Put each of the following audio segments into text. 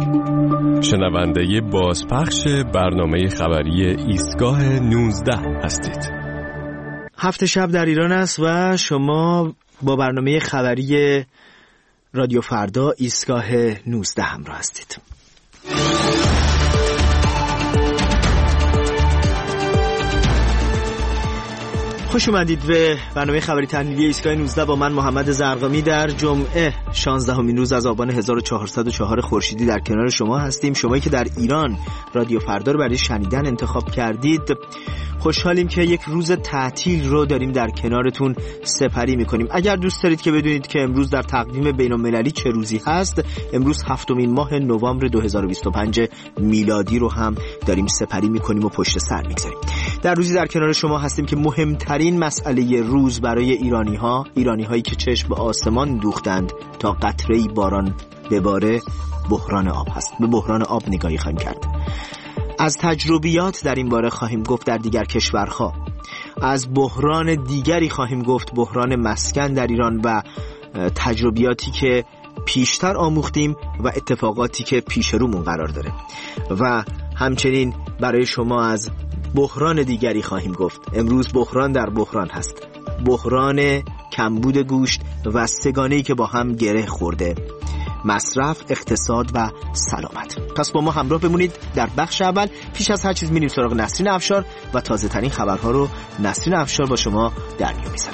شنونده بازپخش برنامه خبری ایستگاه 19 هستید. هفت شب در ایران است و شما با برنامه خبری رادیو فردا ایستگاه 19 همراه هستید. خوش اومدید به برنامه خبری تحلیلی ایستگاه 19 با من محمد زرقامی. در جمعه 16مین روز از آبان 1404 خورشیدی در کنار شما هستیم. شمایی که در ایران رادیو فردا رو برای شنیدن انتخاب کردید، خوشحالیم که یک روز تعطیل رو داریم در کنارتون سپری میکنیم. اگر دوست دارید که بدونید که امروز در تقویم بین‌المللی چه روزی هست، امروز 7مین ماه نوامبر 2025 میلادی رو هم داریم سپری میکنیم و پشت سر میگذاریم. در روزی در کنار شما هستیم که مهمترین مسئله روز برای ایرانی‌هایی که چشم به آسمان دوختند تا قطره‌ای باران بباره بحران آب هست. به بحران آب نگاهی خواهیم کرد. از تجربیات در این باره خواهیم گفت در دیگر کشورها. از بحران دیگری خواهیم گفت، بحران مسکن در ایران و تجربیاتی که پیشتر آموختیم و اتفاقاتی که پیش رومون قرار داره. و همچنین برای شما از بحران دیگری خواهیم گفت. امروز بحران در بحران هست. بحران کمبود گوشت و سگانه‌ای که با هم گره خورده: مصرف، اقتصاد و سلامت. پس با ما همراه بمونید. در بخش اول پیش از هر چیز میریم سراغ نسرین افشار و تازه ترین خبرها رو نسرین افشار با شما در میون میذاره.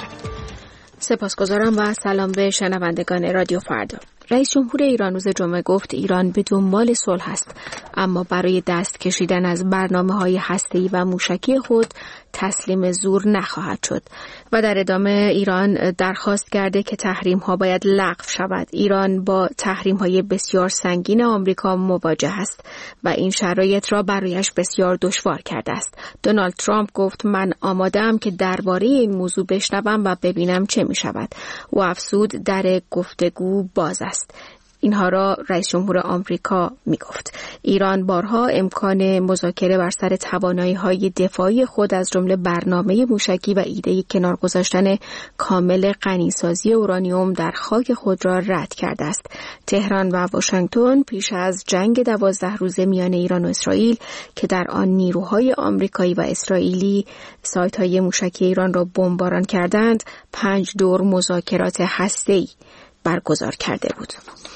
سپاسگزارم و سلام به شنوندگان رادیو فردا. رئیس جمهور ایران روز جمعه گفت ایران به دنبال صلح است، اما برای دست کشیدن از برنامه‌های هسته‌ای و موشکی خود تسلیم زور نخواهد شد. و در ادامه ایران درخواست کرده که تحریم‌ها باید لغو شود. ایران با تحریم‌های بسیار سنگین آمریکا مواجه است و این شرایط را برایش بسیار دشوار کرده است. دونالد ترامپ گفت من آماده‌ام که درباره این موضوع بشنوم و ببینم چه می‌شود. و افزود در گفتگو باز است. اینها را رئیس جمهور آمریکا میگفت. ایران بارها امکان مذاکره بر سر توانایی‌های دفاعی خود از جمله برنامه موشکی و ایده کنار گذاشتن کامل غنیسازی اورانیوم در خاک خود را رد کرده است. تهران و واشنگتن پیش از جنگ 12 روزه میان ایران و اسرائیل که در آن نیروهای آمریکایی و اسرائیلی سایت‌های موشکی ایران را بمباران کردند، 5 دور مذاکرات هسته‌ای برگزار کرده بود.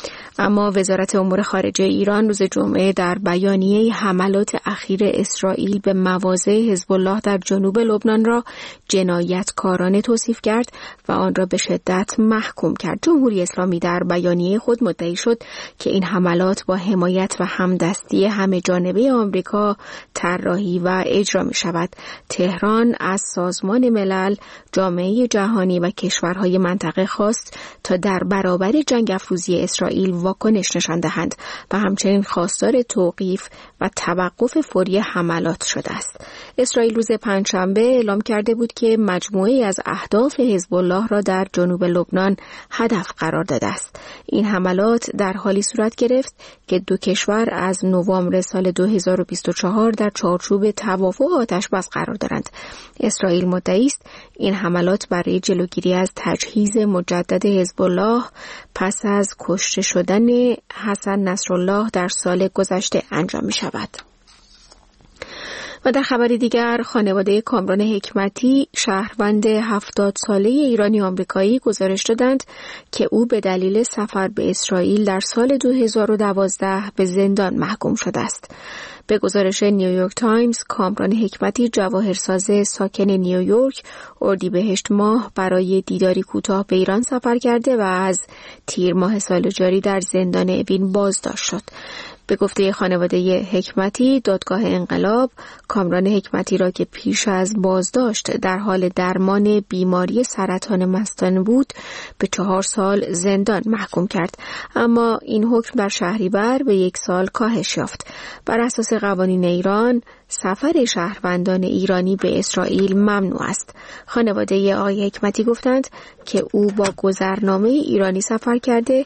اما وزارت امور خارجه ایران روز جمعه در بیانیه حملات اخیر اسرائیل به مواضع حزب الله در جنوب لبنان را جنایتکارانه توصیف کرد و آن را به شدت محکوم کرد. جمهوری اسلامی در بیانیه خود مدعی شد که این حملات با حمایت و همدستی همه جانبه آمریکا طراحی و اجرا می شود. تهران از سازمان ملل، جامعه جهانی و کشورهای منطقه خواست تا در برابر جنگ افروزی اسرائیل واکنش نشان دهند و همچنین خواستار توقیف و توقف فوری حملات شده است. اسرائیل روز پنجشنبه اعلام کرده بود که مجموعه‌ای از اهداف حزب الله را در جنوب لبنان هدف قرار داده است. این حملات در حالی صورت گرفت که دو کشور از نوامبر سال 2024 در چارچوب توافق آتش‌بس قرار دارند. اسرائیل مدعی است این حملات برای جلوگیری از تجهیز مجدد حزب الله پس از کشته شدن حسن نصرالله در سال گذشته انجام می شود. و در خبری دیگر، خانواده کامران حکمتی، شهروند 70 ساله ایرانی آمریکایی، گزارش دادند که او به دلیل سفر به اسرائیل در سال 2012 به زندان محکوم شده است. به گزارش نیویورک تایمز، کامران حکمتی، جواهرساز ساکن نیویورک، اردیبهشت ماه برای دیداری کوتاه به ایران سفر کرده و از تیر ماه سال جاری در زندان اوین بازداشت شد. به گفته خانواده حکمتی، دادگاه انقلاب کامران حکمتی را که پیش از بازداشت در حال درمان بیماری سرطان مثانه بود به 4 سال زندان محکوم کرد، اما این حکم در شهریور به 1 سال کاهش یافت. بر اساس قوانین ایران سفر شهروندان ایرانی به اسرائیل ممنوع است. خانواده آقای حکمتی گفتند که او با گذرنامه ایرانی سفر کرده و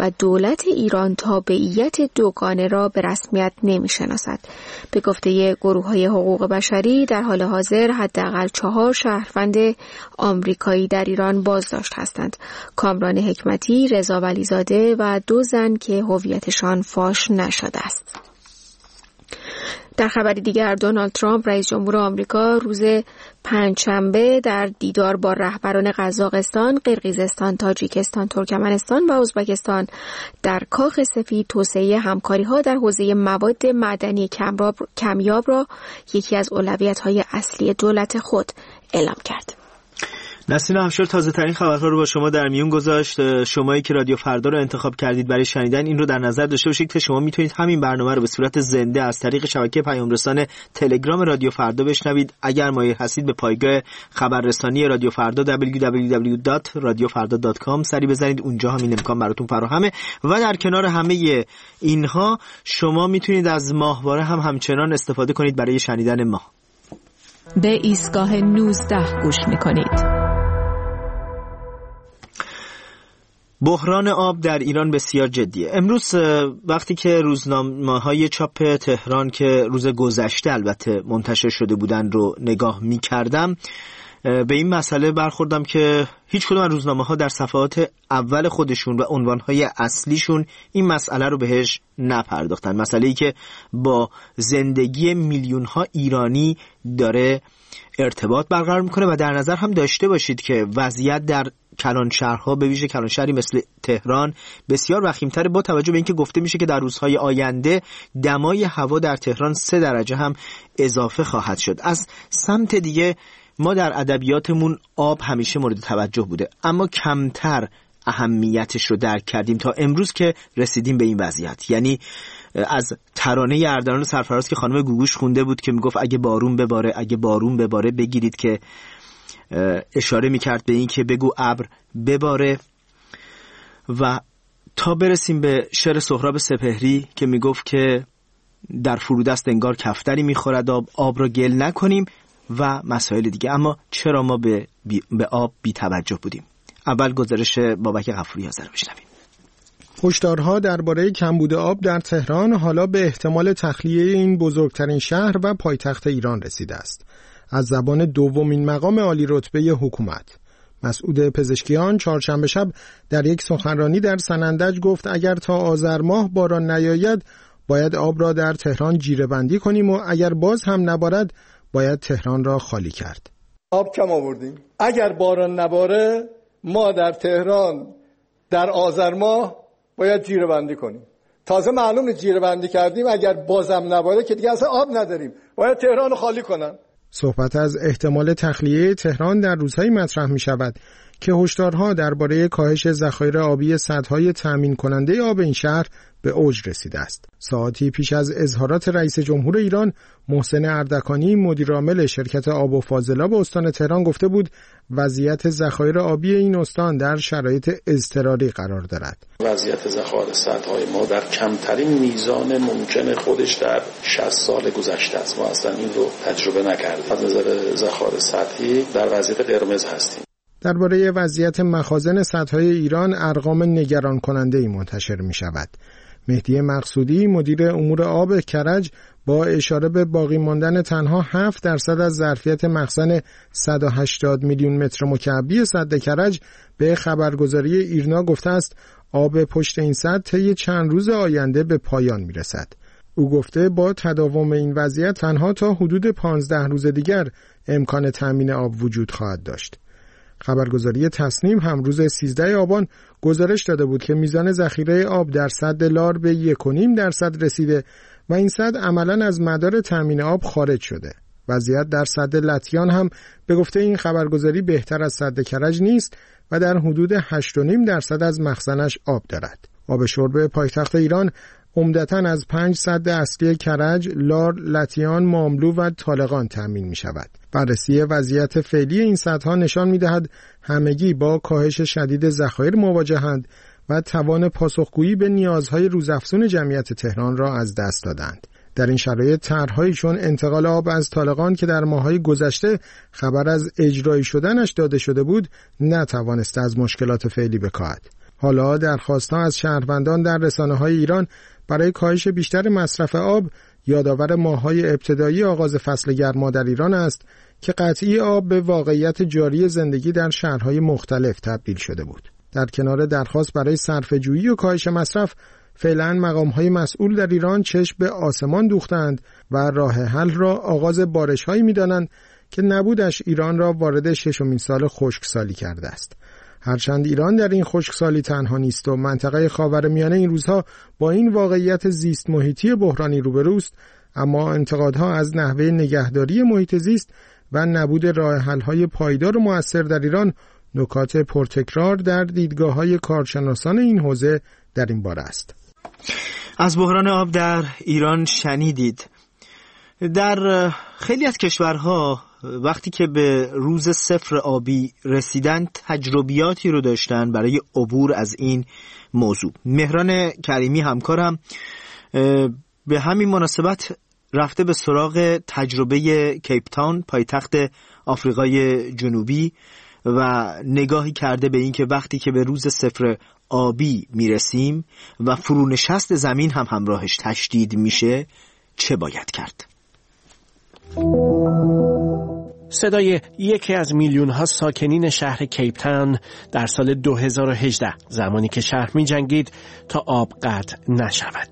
و دولت ایران تابعیت دوگانه را به رسمیت نمی‌شناسد. به گفته گروه‌های حقوق بشری در حال حاضر حداقل 4 شهروند آمریکایی در ایران بازداشت هستند: کامران حکمتی، رضا ولیزاده و 2 زن که هویتشان فاش نشده است. در خبری دیگر دونالد ترامپ رئیس جمهور آمریکا روز پنجشنبه در دیدار با رهبران قزاقستان، قرقیزستان، تاجیکستان، ترکمنستان و ازبکستان در کاخ سفید توسعه همکاری‌ها در حوزه مواد معدنی کمیاب را یکی از اولویت‌های اصلی دولت خود اعلام کرد. نسرین افشار تازه ترین خبرها رو با شما در میون گذاشت. شمایی که رادیو فردا رو انتخاب کردید برای شنیدن این رو در نظر داشته باشید که شما میتونید همین برنامه رو به صورت زنده از طریق شبکه پیام رسان تلگرام رادیو فردا بشنوید. اگر مایل هستید به پایگاه خبررسانی رادیو فردا www.radiofarda.com سری بزنید، اونجا هم این امکان براتون فراهمه. و در کنار همه اینها شما میتونید از ماهواره هم همچنان استفاده کنید برای شنیدن ما. به ایستگاه 19 گوش میکنید. بحران آب در ایران بسیار جدیه. امروز وقتی که روزنامه‌های چاپ تهران که روز گذشته البته منتشر شده بودن رو نگاه می‌کردم، به این مسئله برخوردم که هیچ کدوم از روزنامه‌ها در صفحات اول خودشون و عنوان‌های اصلیشون این مسئله رو بهش نپرداختن. مسئله‌ای که با زندگی میلیون‌ها ایرانی داره ارتباط برقرار میکنه و در نظر هم داشته باشید که وضعیت در کلانشهرها، به ویژه کلانشهری مثل تهران، بسیار وخیم‌تر، با توجه به اینکه گفته میشه که در روزهای آینده دمای هوا در تهران 3 درجه هم اضافه خواهد شد. از سمت دیگه ما در ادبیاتمون آب همیشه مورد توجه بوده، اما کمتر اهمیتش رو درک کردیم تا امروز که رسیدیم به این وضعیت. یعنی از ترانه اردلان سرفراز که خانم گوگوش خونده بود که میگفت اگه بارون بباره، اگه بارون بباره، بگیرید که اشاره میکرد به این که بگو ابر بباره، و تا برسیم به شعر سهراب سپهری که میگفت که در فرودست انگار کفتری میخورد آب را گل نکنیم و مسائل دیگه. اما چرا ما به آب بی توجه بودیم؟ اول گزارش بابک غفوری رو بشنویم. هشدارها درباره کمبود آب در تهران حالا به احتمال تخلیه این بزرگترین شهر و پایتخت ایران رسیده است. از زبان دومین مقام عالی رتبه حکومت، مسعود پزشکیان، چهارشنبه شب در یک سخنرانی در سنندج گفت اگر تا آذر ماه باران نیاید باید آب را در تهران جیره بندی کنیم و اگر باز هم نبارد باید تهران را خالی کرد. آب کم آوردیم. اگر باران نباره ما در تهران در آذر ماه باید جیره بندی کنیم. تازه معلومه جیره بندی کردیم، اگر بازم نباره که دیگه اصلا آب نداریم، باید تهران رو خالی کنن. صحبت از احتمال تخلیه تهران در روزهایی مطرح می شود که هشدارها درباره کاهش ذخایر آبی سدهای تامین کننده آب این شهر به اوج رسیده است. ساعتی پیش از اظهارات رئیس جمهور ایران، محسن اردکانی، مدیرعامل شرکت آب و فاضلاب استان تهران گفته بود وضعیت ذخایر آبی این استان در شرایط اضطراری قرار دارد. وضعیت ذخایر سدهای ما در کمترین میزان ممکن خودش در 60 سال گذشته است. ما اصلا این رو تجربه نکردیم. از نظر ذخایر سدی در وضعیت قرمز هستیم. درباره وضعیت مخازن سدهای ایران ارقام نگران کننده‌ای منتشر می شود. مهدی مقصودی، مدیر امور آب کرج، با اشاره به باقی ماندن تنها 7% از ظرفیت مخزن 180 میلیون متر مکعبی سد کرج به خبرگزاری ایرنا گفته است آب پشت این سد طی چند روز آینده به پایان می رسد. او گفته با تداوم این وضعیت تنها تا حدود 15 روز دیگر امکان تامین آب وجود خواهد داشت. خبرگزاری تصنیم هم روز 13 آبان گزارش داده بود که میزان ذخیره آب در سد لار به 1.5% رسیده و این سد عملاً از مدار تامین آب خارج شده. وضعیت در سد لطیان هم به گفته این خبرگزاری بهتر از سد کرج نیست و در حدود 8.5% از مخزنش آب دارد. آب شرب پایتخت ایران عمدتاً از 5 سد اصلی کرج، لار، لطیان، ماملو و طالقان تامین می شود. بررسی وضعیت فعلی این سدها نشان می دهد همگی با کاهش شدید ذخایر مواجهند و توان پاسخگویی به نیازهای روزافزون جمعیت تهران را از دست دادند. در این شرایط طرحهایی چون انتقال آب از طالقان که در ماه‌های گذشته خبر از اجرایی شدنش داده شده بود نتوانسته از مشکلات فعلی بکاهد. حالا درخواست‌ها از شهروندان در رسانه‌های ایران برای کاهش بیشتر مصرف آب یادآور ماه‌های ابتدایی آغاز فصل گرما در ایران است که قطعی آب به واقعیت جاری زندگی در شهرهای مختلف تبدیل شده بود. در کنار درخواست برای صرفه‌جویی و کاهش مصرف، فعلا مقام‌های مسئول در ایران چشم به آسمان دوختند و راه حل را آغاز بارش‌هایی می‌دانند که نبودش ایران را وارد 6مین سال خشکسالی کرده است. هرچند ایران در این خشکسالی تنها نیست و منطقه خاورمیانه این روزها با این واقعیت زیست محیطی بحرانی روبروست، اما انتقادها از نحوه نگهداری محیط زیست و نبود راه حل‌های پایدار و مؤثر در ایران نکات پرتکرار در دیدگاه‌های کارشناسان این حوزه در این باره است. از بحران آب در ایران شنیدید. در خیلی از کشورها وقتی که به روز صفر آبی رسیدن تجربیاتی رو داشتن برای عبور از این موضوع. مهران کریمی همکارم به همین مناسبت رفته به سراغ تجربه کیپ تاون پایتخت آفریقای جنوبی و نگاهی کرده به این که وقتی که به روز صفر آبی میرسیم و فرونشست زمین هم همراهش تشدید میشه چه باید کرد؟ صدای یکی از میلیون‌ها ساکنین شهر کیپ تاون در سال 2018 زمانی که شهر می‌جنگید تا آب قطع نشود.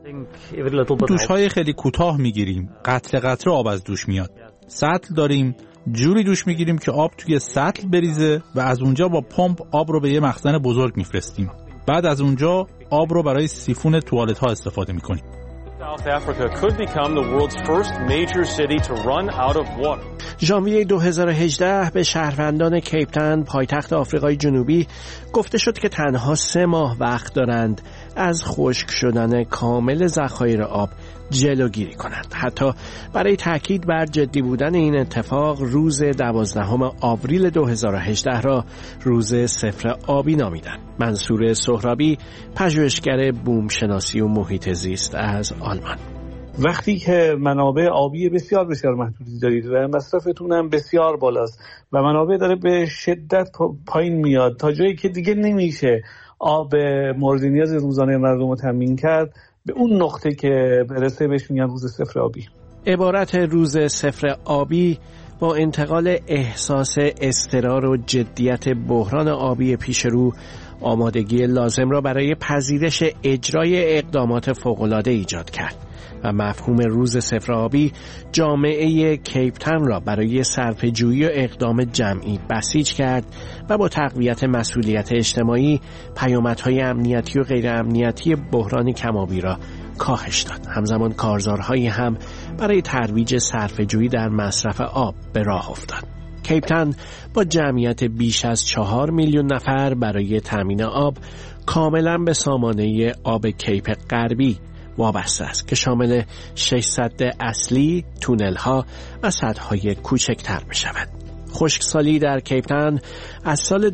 دوش‌های خیلی کوتاه می‌گیریم، قطره قطره آب از دوش میاد. سطل داریم، جوری دوش می‌گیریم که آب توی سطل بریزه و از اونجا با پمپ آب رو به یه مخزن بزرگ می‌فرستیم. بعد از اونجا آب رو برای سیفون توالت‌ها استفاده می‌کنیم. South Africa could become the world's first major city to run out of water. ژانویه 2018 به شهروندان کیپ تاون پایتخت آفریقای جنوبی گفته شد که تنها 3 ماه وقت دارند از خشک شدن کامل ذخایر آب جلوگیری کنند. حتی برای تاکید بر جدی بودن این اتفاق روز 12 آوریل 2018 را روز صفر آبی نامیدند. منصور سهرابی، پژوهشگر بوم شناسی و محیط زیست از آلمان: وقتی که منابع آبی بسیار بسیار محدودی دارید و مصرفتون هم بسیار بالاست و منابع داره به شدت پایین میاد تا جایی که دیگه نمیشه آب مورد نیاز روزانه مردم رو تامین کرد، به اون نقطه که برسه بهش میگن روز صفر آبی. عبارت روز صفر آبی با انتقال احساس اضطرار و جدیت بحران آبی پیش رو آمادگی لازم را برای پذیرش اجرای اقدامات فوق‌العاده ایجاد کرد و مفهوم روز صفر آبی جامعه کیپ تاون را برای صرفه‌جویی و اقدام جمعی بسیج کرد و با تقویت مسئولیت اجتماعی پیامدهای امنیتی و غیر امنیتی بحران کم‌آبی را کاهش داد. همزمان کارزارهایی هم برای ترویج صرفه‌جویی در مصرف آب به راه افتاد. کیپ تاون با جمعیت بیش از 4 میلیون نفر برای تامین آب کاملا به سامانه آب کیپ غربی وابسته است که شامل 6 سد اصلی، تونل‌ها و سدهای کوچکتر می شود. خشکسالی در کیپ تاون از سال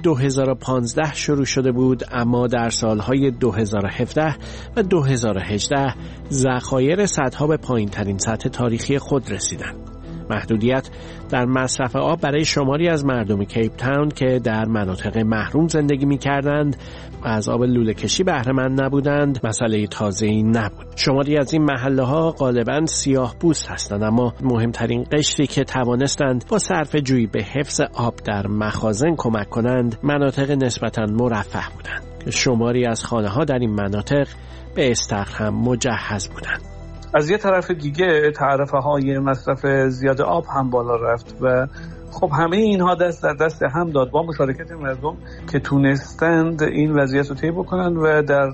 2015 شروع شده بود، اما در سالهای 2017 و 2018 ذخایر سدها به پایین‌ترین سطح تاریخی خود رسیدند. محدودیت در مصرف آب برای شماری از مردم کیپ تاون که در مناطق محروم زندگی می‌کردند و از آب لوله کشی بهره مند نبودند مسئله تازه‌ای نبود. شماری از این محله‌ها غالباً سیاه‌پوست هستند، اما مهمترین قشری که توانستند با صرفه‌جویی به حفظ آب در مخازن کمک کنند مناطق نسبتاً مرفه بودند که شماری از خانه‌ها در این مناطق به استخر هم مجهز بودند. از یه طرف دیگه تعرفه های مصرف زیاد آب هم بالا رفت و خب همه اینها دست در دست هم داد با مشارکت مردم که تونستند این وضعیت رو طی بکنن و در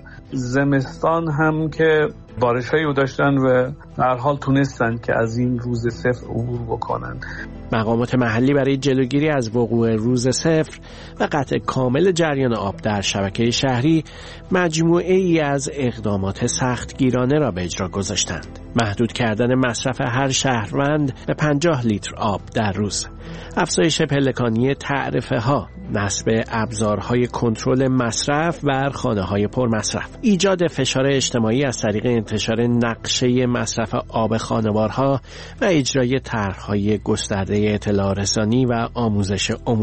زمستان هم که بارش‌هایی رو داشتن و در حال تونستن که از این روز صفر عبور بکنن. مقامات محلی برای جلوگیری از وقوع روز صفر و قطع کامل جریان آب در شبکه شهری مجموعه ای از اقدامات سختگیرانه را به اجرا گذاشتند. محدود کردن مصرف هر شهروند به 50 لیتر آب در روز، افزایش پلکانی تعرفه ها، نصب ابزارهای کنترل مصرف بر خانه‌های پرمصرف، ایجاد فشار اجتماعی از طریق انتشار نقشه مصرف آب خانوارها و اجرای طرح‌های گسترده اطلاع رسانی و آموزش عمومی.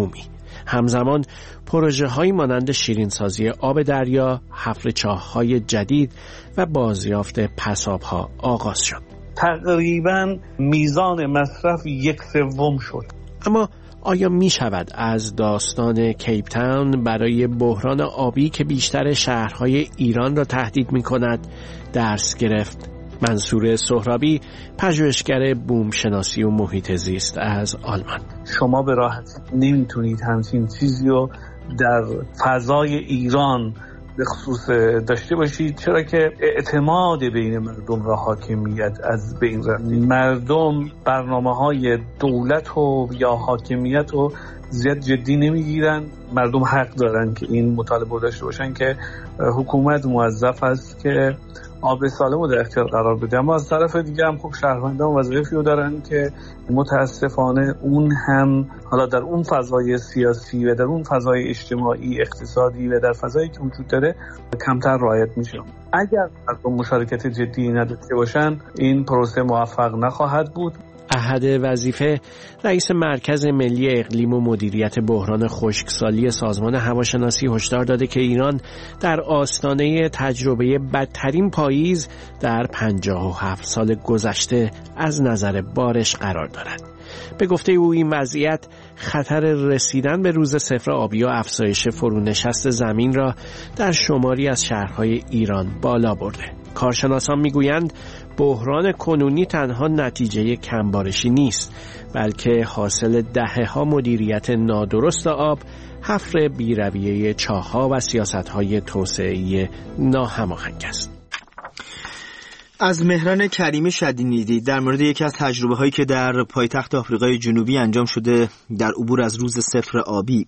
همزمان پروژه هایی مانند شیرینسازی آب دریا، حفر چاه‌های جدید و بازیافت پساب‌ها آغاز شد. تقریباً میزان مصرف 1/3 شد. اما آیا می شود از داستان کیپ تاون برای بحران آبی که بیشتر شهرهای ایران را تهدید می کند درس گرفت؟ منصور سهرابی، پژوهشگر بومشناسی و محیط زیست از آلمان: شما به راحتی نمیتونید همچین چیزی رو در فضای ایران به خصوص داشته باشید، چرا که اعتماد بین مردم و حاکمیت از بین رفته. مردم برنامه‌های دولت و یا حاکمیت رو زیاد جدی نمیگیرن. مردم حق دارن که این مطالبه داشته باشن که حکومت موظف است که آب سالم رو در اختیار قرار بده. اما از طرف دیگه هم خب شهروندان وظایفی رو دارن که متاسفانه اون هم حالا در اون فضای سیاسی و در اون فضای اجتماعی اقتصادی و در فضایی که وجود داره کمتر رعایت میشه. اگر مردم مشارکت جدی نداشته باشن این پروسه موفق نخواهد بود. احد وظیفه، رئیس مرکز ملی اقلیم و مدیریت بحران خشکسالی سازمان هواشناسی، هشدار داده که ایران در آستانه تجربه بدترین پاییز در 57 سال گذشته از نظر بارش قرار دارد. به گفته او این وضعیت خطر رسیدن به روز صفر آبی و افزایش فرونشست زمین را در شماری از شهرهای ایران بالا برده. کارشناسان میگویند بحران کنونی تنها نتیجه کمبارشی نیست، بلکه حاصل دهه‌ها مدیریت نادرست آب، حفر بی‌رویه چاه‌ها و سیاست‌های توسعه‌ای ناهماهنگ است. از مهران کریمی شدیدی در مورد یکی از تجربه‌هایی که در پایتخت آفریقای جنوبی انجام شده در عبور از روز صفر آبی،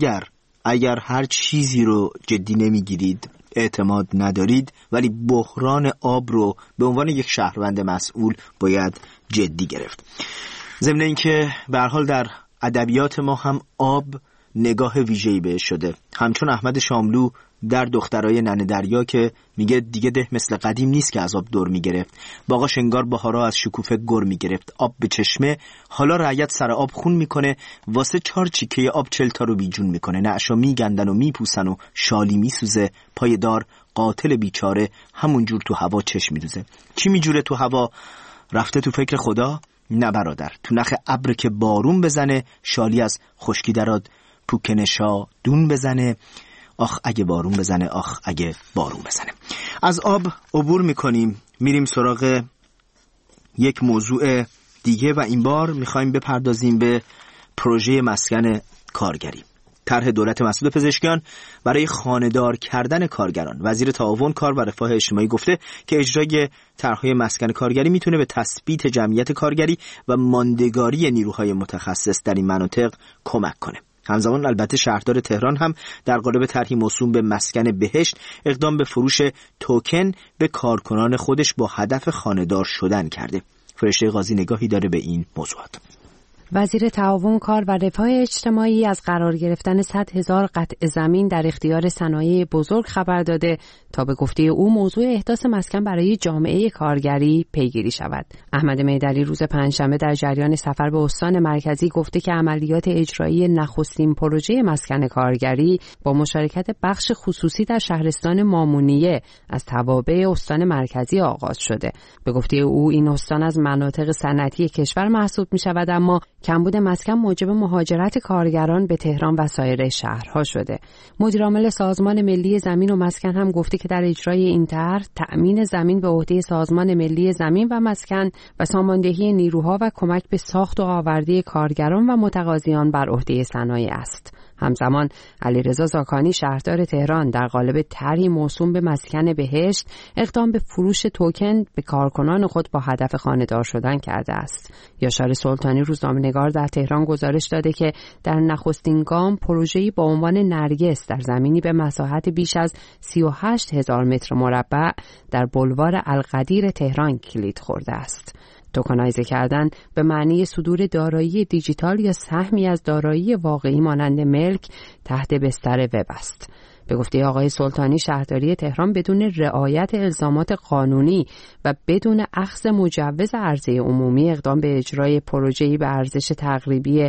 اگر هر چیزی رو جدی نمیگیرید، اعتماد ندارید، ولی بحران آب رو به عنوان یک شهروند مسئول باید جدی گرفت. ضمن اینکه به هر حال در ادبیات ما هم آب نگاه ویژه‌ای بهش شده. همچون احمد شاملو در دخترای ننه دریا که میگه دیگه ده مثل قدیم نیست که از آب دور میگرفت، باغاش انگار بهارا از شکوفه گر میگرفت، آب به چشمه، حالا رعیت سر آب خون میکنه، واسه 4 چیکه آب 40 تا رو بیجون میکنه، نعشا میگندن و میپوسن و شالی میسوزه، پای دار قاتل بیچاره همونجور تو هوا چشم میدوزه. چی میجوره تو هوا؟ رفته تو فکر خدا؟ نه برادر، تو نخ ابر که بارون بزنه، شالی از خشکی دراد پوکنشا دون بزنه، آخ اگه بارون بزنه، آخ اگه بارون بزنه. از آب عبور میکنیم، میریم سراغ یک موضوع دیگه و این بار میخوایم بپردازیم به پروژه مسکن کارگری. طرح دولت مسعود پزشکیان برای خانه‌دار کردن کارگران. وزیر تعاون، کار و رفاه اجتماعی گفته که اجرای طرح‌های مسکن کارگری میتونه به تثبیت جمعیت کارگری و ماندگاری نیروهای متخصص در این مناطق کمک کنه. همزمان البته شهردار تهران هم در قالب طرحی موسوم به مسکن بهشت اقدام به فروش توکن به کارکنان خودش با هدف خانه‌دار شدن کرده. فرشته قاضی نگاهی داره به این موضوعات. وزیر تعاون، کار و رفاه اجتماعی از قرار گرفتن 100,000 قطع زمین در اختیار صنایع بزرگ خبر داده تا به گفته او موضوع احداث مسکن برای جامعه کارگری پیگیری شود. احمد میدری روز پنجشنبه در جریان سفر به استان مرکزی گفته که عملیات اجرایی نخستین پروژه مسکن کارگری با مشارکت بخش خصوصی در شهرستان مامونیه از توابع استان مرکزی آغاز شده. به گفته او این استان از مناطق صنعتی کشور محسوب می شود، اما کمبود مسکن موجب مهاجرت کارگران به تهران و سایر شهرها شده. مدیرعامل سازمان ملی زمین و مسکن هم گفته که در اجرای این طرح تأمین زمین به عهده سازمان ملی زمین و مسکن و ساماندهی نیروها و کمک به ساخت و آورده کارگران و متقاضیان بر عهده صنایع است. همزمان علیرضا زاکانی، شهردار تهران، در قالب طرحی موسوم به مسکن بهشت اقدام به فروش توکن به کارکنان خود با هدف خانه‌دار شدن کرده است. یاشار سلطانی، روزنامه‌نگار در تهران، گزارش داده که در نخستین گام پروژه‌ای با عنوان نرگس در زمینی به مساحت بیش از 38,000 متر مربع در بلوار القدیر تهران کلید خورده است. توکنایزه کردن به معنی صدور دارایی دیجیتال یا سهمی از دارایی واقعی مانند ملک تحت بستر وب است. به گفته آقای سلطانی شهرداری تهران بدون رعایت الزامات قانونی و بدون اخذ مجوز عرضه عمومی اقدام به اجرای پروژه‌ای به ارزش تقریبی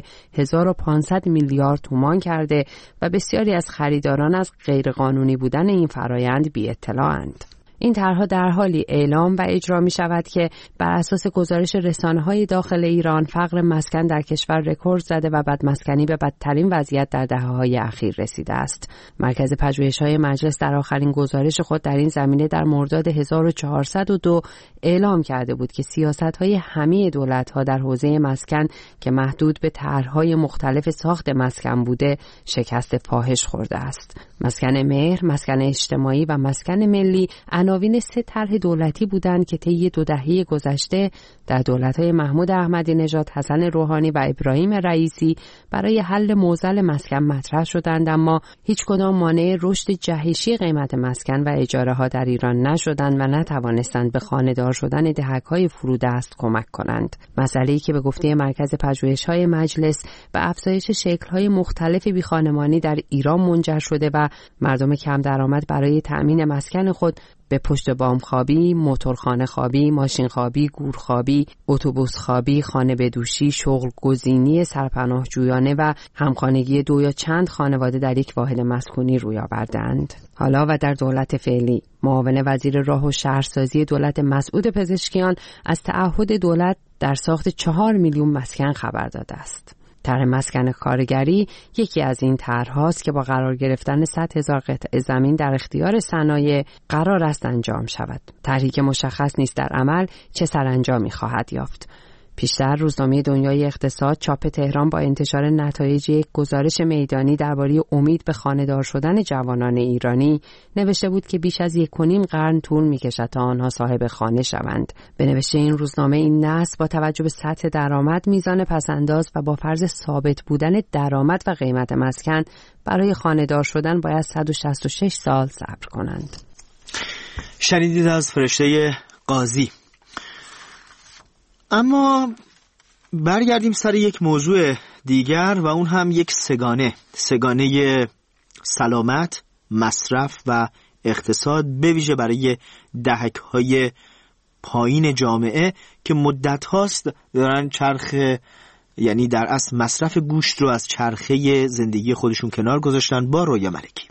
1500 میلیارد تومان کرده و بسیاری از خریداران از غیرقانونی بودن این فرایند بی اطلاعند. این طرحها در حالی اعلام و اجرا می شود که بر اساس گزارش رسانه‌های داخل ایران فقر مسکن در کشور رکورد زده و بدمسکنی به بدترین وضعیت در دهه‌های اخیر رسیده است. مرکز پژوهش‌های مجلس در آخرین گزارش خود در این زمینه در مرداد 1402 اعلام کرده بود که سیاست‌های همه دولت‌ها در حوزه مسکن که محدود به طرح‌های مختلف ساخت مسکن بوده شکست فاحش خورده است. مسکن مهر، مسکن اجتماعی و مسکن ملی عناوین 3 طرح دولتی بودند که طی 2 دهه گذشته در دولت‌های محمود احمدی نژاد، حسن روحانی و ابراهیم رئیسی برای حل معضل مسکن مطرح شدند، اما هیچ کدام مانع رشد جهشی قیمت مسکن و اجاره‌ها در ایران نشدند و نتوانستند به خانه‌دار شدن دهک‌های فرودست کمک کنند. مسئله‌ای که به گفته مرکز پژوهش‌های مجلس به افزایش شکل‌های مختلف بیخانمانی در ایران منجر شده و مردم کم درآمد برای تأمین مسکن خود به پشت بام خوابی، موتورخانه خوابی، ماشین خوابی، گور خوابی، اتوبوس خوابی، خانه بدوشی، شغل گزینی سرپناهجویانه و همخانگی 2 یا چند خانواده در یک واحد مسکونی روی آوردند. حالا و در دولت فعلی، معاون وزیر راه و شهرسازی دولت مسعود پزشکیان از تعهد دولت در ساخت 4 میلیون مسکن خبر داده است. طرح مسکن کارگری یکی از این طرح‌هاست که با قرار گرفتن 100,000 قطعه زمین در اختیار صنایع قرار است انجام شود. طرحی که مشخص نیست در عمل چه سرانجامی خواهد یافت. پیشتر روزنامه دنیای اقتصاد چاپ تهران با انتشار نتایج یک گزارش میدانی درباره امید به خانه‌دار شدن جوانان ایرانی نوشته بود که بیش از 1.5 قرن طول می‌کشد تا آنها صاحب خانه شوند. به نوشته این روزنامه این نسل با توجه به سطح درآمد، میزان پس‌انداز و با فرض ثابت بودن درآمد و قیمت مسکن برای خانه‌دار شدن باید 166 سال صبر کنند. شنیدید از فرشته قاضی. اما برگردیم سر یک موضوع دیگر و اون هم یک سگانه سلامت، مصرف و اقتصاد، به ویژه برای دهک‌های پایین جامعه که مدت هاست دارن یعنی در اصل مصرف گوشت رو از چرخه زندگی خودشون کنار گذاشتن. با رویا ملکی.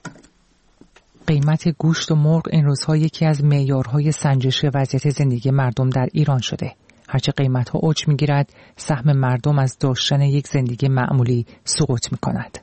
قیمت گوشت و مرغ این روزها یکی از معیارهای سنجش وضعیت زندگی مردم در ایران شده. هرچه قیمت‌ها اوج می‌گیرد، سهم مردم از داشتن یک زندگی معمولی سقوط می‌کند.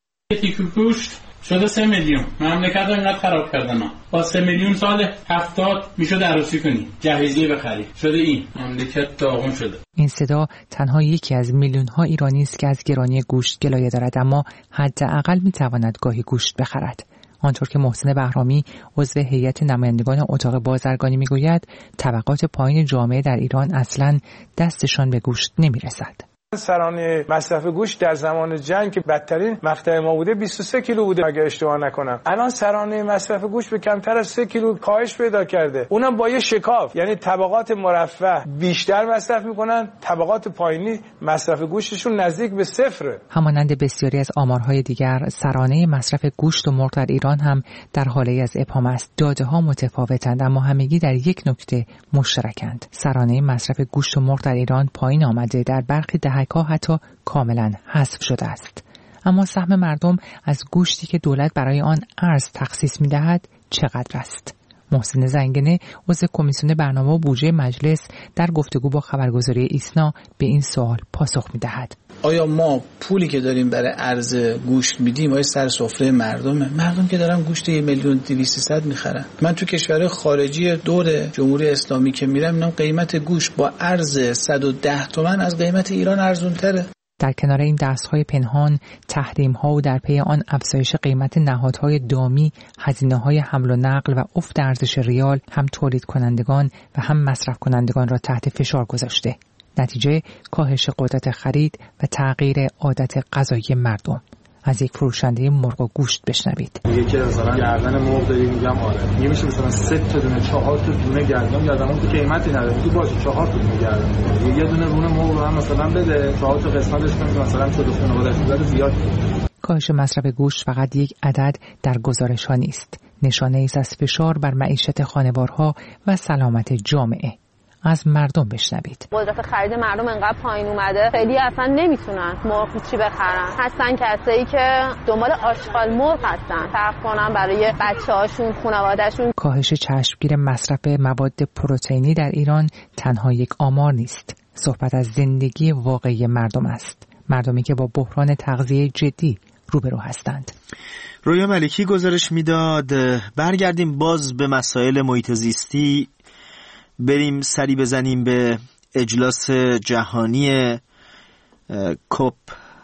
یک گوشت شده 3 میلیون. مملکت رو اینقدر خراب کردن ها. با 3 میلیون سال 70 میشد عروسی کنی، جهیزیه بخری. شده این مملکت داغون شده. این صدا تنها یکی از میلیون‌ها ایرانی است که از گرانی گوشت گلایه دارد، اما حداقل می‌تواند گاهی گوشت بخرد. آنطور که محسن بهرامی عضو هیئت نمایندگان اتاق بازرگانی میگوید، طبقات پایین جامعه در ایران اصلاً دستشان به گوشت نمیرسد. سرانه مصرف گوشت در زمان جنگ که بدترین مقطع ما بوده 23 کیلو بوده اگه اشتباه نکنم. الان سرانه مصرف گوشت به کمتر از 3 کیلو کاهش پیدا کرده. اونم با یه شکاف، یعنی طبقات مرفه بیشتر مصرف میکنن، طبقات پایینی مصرف گوشتشون نزدیک به صفره. همانند بسیاری از آمارهای دیگر، سرانه مصرف گوشت و مرغ در ایران هم در حاله از ابهام است. داده‌ها متفاوتند اما همگی در یک نکته مشترکند. سرانه مصرف گوشت و مرغ در ایران پایین آمده، در برخی دهه‌ها حتی کاملا حذف شده است. اما سهم مردم از گوشتی که دولت برای آن ارز تخصیص می‌دهد چقدر است؟ محسن زنگنه عضو کمیسیون برنامه و بودجه مجلس در گفتگو با خبرگزاری ایسنا به این سوال پاسخ می‌دهد. آیا ما پولی که داریم برای ارز گوشت میدیم آیا سر سفره مردم که دارن گوشت 1,200,000 میخرن؟ من تو کشورهای خارجی دور جمهوری اسلامی که میرم اینم قیمت گوشت با ارز 110 تومن از قیمت ایران ارزون تره. در کنار این دستهای پنهان، تحریم‌ها و در پی آن افزایش قیمت نهادهای دامی، هزینه‌های حمل و نقل و افت ارزش ریال هم تولید کنندگان و هم مصرف کنندگان را تحت فشار گذاشته. نتیجه کاهش قدرت خرید و تغییر عادت غذایی مردم. از یک فروشنده مرغ و گوشت بشنوید. یکی مثلا گردن مرغ داری میگم آره. میشه مثلا 3 تا دونه 4 تا دونه گردن تو قیمتی نداره. تو باشه 4 تا دونه گردن. یه دونه رون مرغ هم مثلا بده 4 تا قسمتش کنید مثلا شده خانواده‌اش بده زیاد. کاهش مصرف گوشت فقط یک عدد در گزارش ها نیست، نشانه ایست از فشار بر معیشت خانوارها و سلامت جامعه. از مردم بشنوید. قدرت خرید مردم انقدر پایین اومده خیلی اصلا نمیتونن مرغ چی بخرن. هستن کسایی که دنبال آشغال مرغ هستن، صرف کنن برای بچه‌هاشون، خانواده‌شون. کاهش چشمگیر مصرف مواد پروتئینی در ایران تنها یک آمار نیست. صحبت از زندگی واقعی مردم است. مردمی که با بحران تغذیه جدی روبرو هستند. رویا ملکی گزارش میداد. برگردیم باز به مسائل محیط زیستی، بریم سری بزنیم به اجلاس جهانی کوپ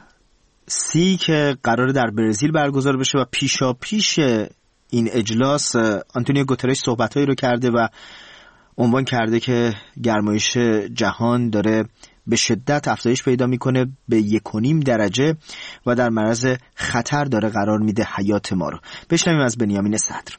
30 که قراره در برزیل برگزار بشه و پیش این اجلاس آنتونیو گوترش صحبتایی رو کرده و عنوان کرده که گرمایش جهان داره به شدت افزایش پیدا میکنه به 1.5 درجه و در معرض خطر داره قرار میده حیات ما رو. بشنویم از بنیامین صدر.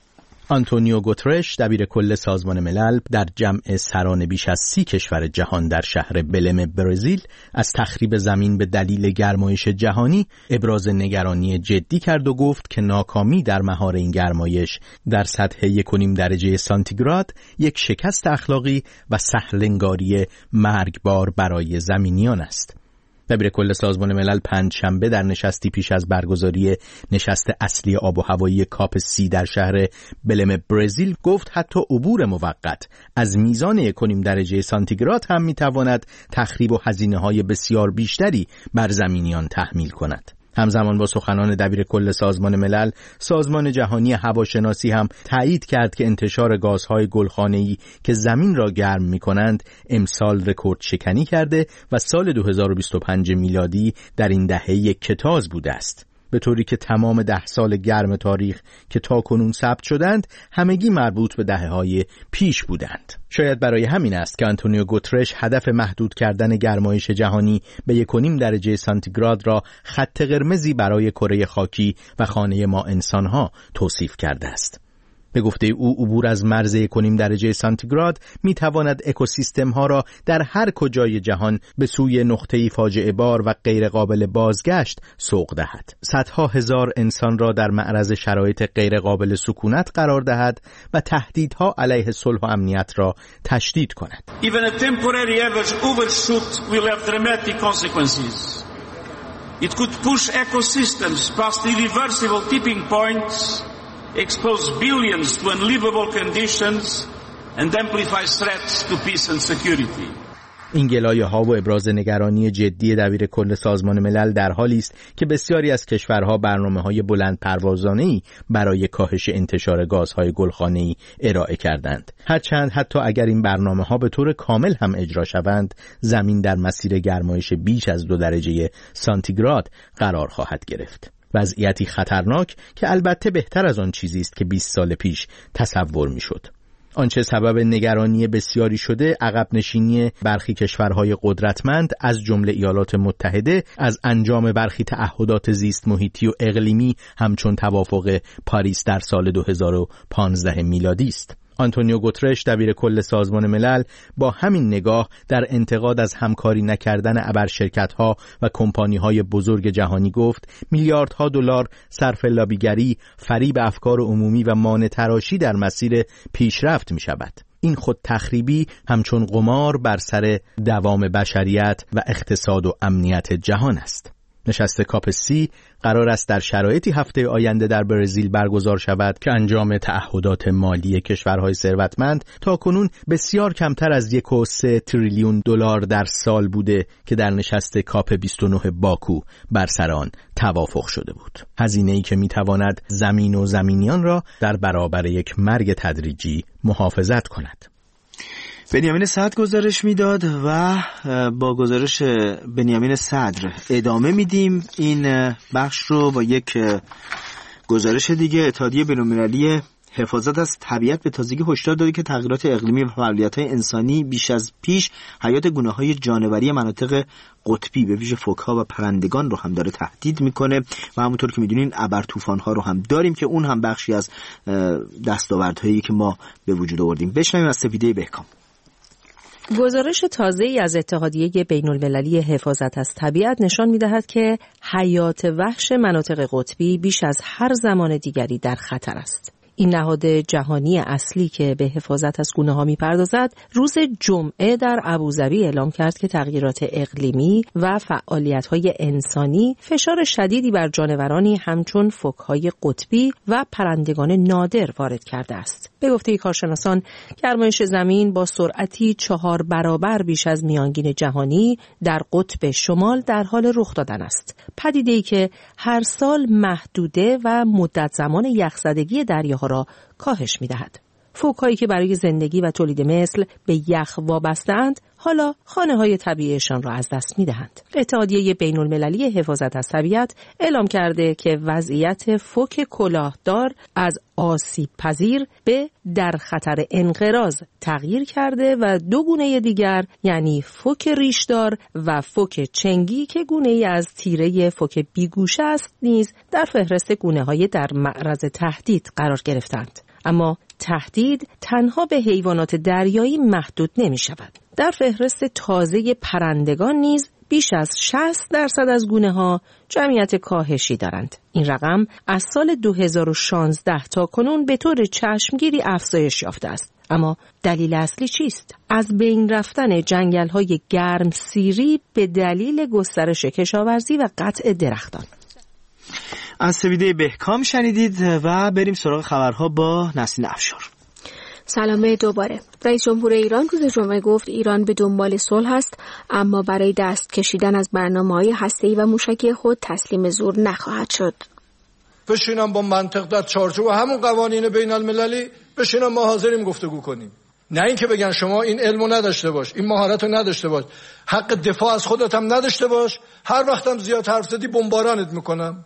آنتونیو گوترش دبیر کل سازمان ملل در جمع سران بیش از 30 کشور جهان در شهر بلم برزیل از تخریب زمین به دلیل گرمایش جهانی ابراز نگرانی جدی کرد و گفت که ناکامی در مهار این گرمایش در سطح 1.5 درجه سانتیگراد یک شکست اخلاقی و سهلنگاری مرگبار برای زمینیان است. دبیر کل سازمان ملل پنجشنبه در نشستی پیش از برگزاری نشست اصلی آب و هوایی کاپ 30 در شهر بلم برزیل گفت حتی عبور موقت از میزان 1.5 درجه سانتیگراد هم میتواند تخریب و هزینه‌های بسیار بیشتری بر زمینیان تحمیل کند. همزمان با سخنان دبیر کل سازمان ملل، سازمان جهانی هواشناسی هم تایید کرد که انتشار گازهای گلخانه‌ای که زمین را گرم می‌کنند امسال رکورد شکنی کرده و سال 2025 میلادی در این دهه یک کتاز بوده است، به طوری که تمام 10 سال گرم تاریخ که تاکنون ثبت شدند همگی مربوط به دهه‌های پیش بودند. شاید برای همین است که آنتونیو گوترش هدف محدود کردن گرمایش جهانی به 1.5 درجه سانتیگراد را خط قرمزی برای کره خاکی و خانه ما انسان‌ها توصیف کرده است. به گفته او عبور از مرز 1.5 درجه سانتیگراد می تواند اکوسیستم ها را در هر کجای جهان به سوی نقطه‌ای فاجعه بار و غیر قابل بازگشت سوق دهد. صدها هزار انسان را در معرض شرایط غیر قابل سکونت قرار دهد و تهدیدها علیه صلح و امنیت را تشدید کند. Even a temporary overshoot will have dramatic consequences. It could push ecosystems past irreversible tipping points, expose billions to unlivable conditions and amplify threats to peace and security. این گلایه‌ها و ابراز نگرانی جدی دبیر کل سازمان ملل در حالی است که بسیاری از کشورها برنامه‌های بلند پروازانه‌ای برای کاهش انتشار گازهای گلخانه‌ای ارائه کردند. هرچند حتی اگر این برنامه‌ها به طور کامل هم اجرا شوند، زمین در مسیر گرمایش بیش از 2 درجه سانتیگراد قرار خواهد گرفت. وضعیتی خطرناک که البته بهتر از آن چیزی است که 20 سال پیش تصور می‌شد. آنچه سبب نگرانی بسیاری شده عقب نشینی برخی کشورهای قدرتمند از جمله ایالات متحده از انجام برخی تعهدات زیست محیطی و اقلیمی همچون توافق پاریس در سال 2015 میلادی است. آنتونیو گوترش دبیر کل سازمان ملل با همین نگاه در انتقاد از همکاری نکردن ابرشرکت‌ها و کمپانی‌های بزرگ جهانی گفت میلیاردها دلار صرف لابیگری، فریب افکار عمومی و مانع تراشی در مسیر پیشرفت می‌شود. این خود تخریبی همچون قمار بر سر دوام بشریت و اقتصاد و امنیت جهان است. نشست کاپ 30 قرار است در شرایطی هفته آینده در برزیل برگزار شود که انجام تعهدات مالی کشورهای ثروتمند تاکنون بسیار کمتر از 1.3 تریلیون دلار در سال بوده که در نشست کاپ 29 باکو بر سر آن توافق شده بود. هزینه‌ای که می‌تواند زمین و زمینیان را در برابر یک مرگ تدریجی محافظت کند. بنیامین صدر گزارش میداد و با گزارش بنیامین صدر ادامه میدیم این بخش رو با یک گزارش دیگه. اتحادیه بین‌المللی حفاظت از طبیعت به تازگی هشدار داده که تغییرات اقلیمی و فعالیت‌های انسانی بیش از پیش حیات گونه‌های جانوری مناطق قطبی به ویژه فوک‌ها و پرندگان رو هم داره تهدید میکنه و همونطور که میدونین ابرطوفان‌ها رو هم داریم که اون هم بخشی از دستاوردهایی که ما به وجود آوردیم. بشنویم از سپیده بهکام. گزارش تازه‌ای از اتحادیه بین‌المللی حفاظت از طبیعت نشان می‌دهد که حیات وحش مناطق قطبی بیش از هر زمان دیگری در خطر است. این نهاد جهانی اصلی که به حفاظت از گونه‌ها می‌پردازد، روز جمعه در ابوظبی اعلام کرد که تغییرات اقلیمی و فعالیت‌های انسانی فشار شدیدی بر جانورانی همچون فوک‌های قطبی و پرندگان نادر وارد کرده است. به گفته کارشناسان، گرمایش زمین با سرعتی 4 برابر بیش از میانگین جهانی در قطب شمال در حال رخ دادن است. پدیده‌ای که هر سال محدوده و مدت زمان یخزدگی دریاها را کاهش می‌دهد. فوک‌هایی که برای زندگی و تولید مثل به یخ وابسته‌اند، حالا خانه‌های طبیعیشان را از دست می‌دهند. اتحادیه بین‌المللی حفاظت از طبیعت اعلام کرده که وضعیت فوک کلاهدار از آسیب پذیر به در خطر انقراض تغییر کرده و 2 گونه دیگر، یعنی فوک ریشدار و فوک چنگی که گونه‌ای از تیره فوک بیگوشه است، نیز در فهرست گونه‌های در معرض تهدید قرار گرفتند. اما تهدید تنها به حیوانات دریایی محدود نمی شود. در فهرست تازه پرندگان نیز بیش از 60% از گونه‌ها جمعیت کاهشی دارند. این رقم از سال 2016 تا کنون به طور چشمگیری افزایش یافته است. اما دلیل اصلی چیست؟ از بین رفتن جنگل‌های گرمسیری به دلیل گسترش کشاورزی و قطع درختان. از سویده بهکام شنیدید و بریم سراغ خبرها با نسرین افشار. سلام دوباره. رئیس جمهور ایران روز جمعه گفت ایران به دنبال صلح است، اما برای دست کشیدن از برنامه‌های هسته‌ای و موشکی خود تسلیم زور نخواهد شد. بشینم با منطق در چارچوب همون قوانین بین المللی بشینم ما حاضریم گفتگو کنیم. نه اینکه بگن شما این علمو نداشته باش، این مهارتو نداشته باش، حق دفاع از خودت هم نداشته باش، هر وقتم زیاد حرف زدی بمبارانت میکنم.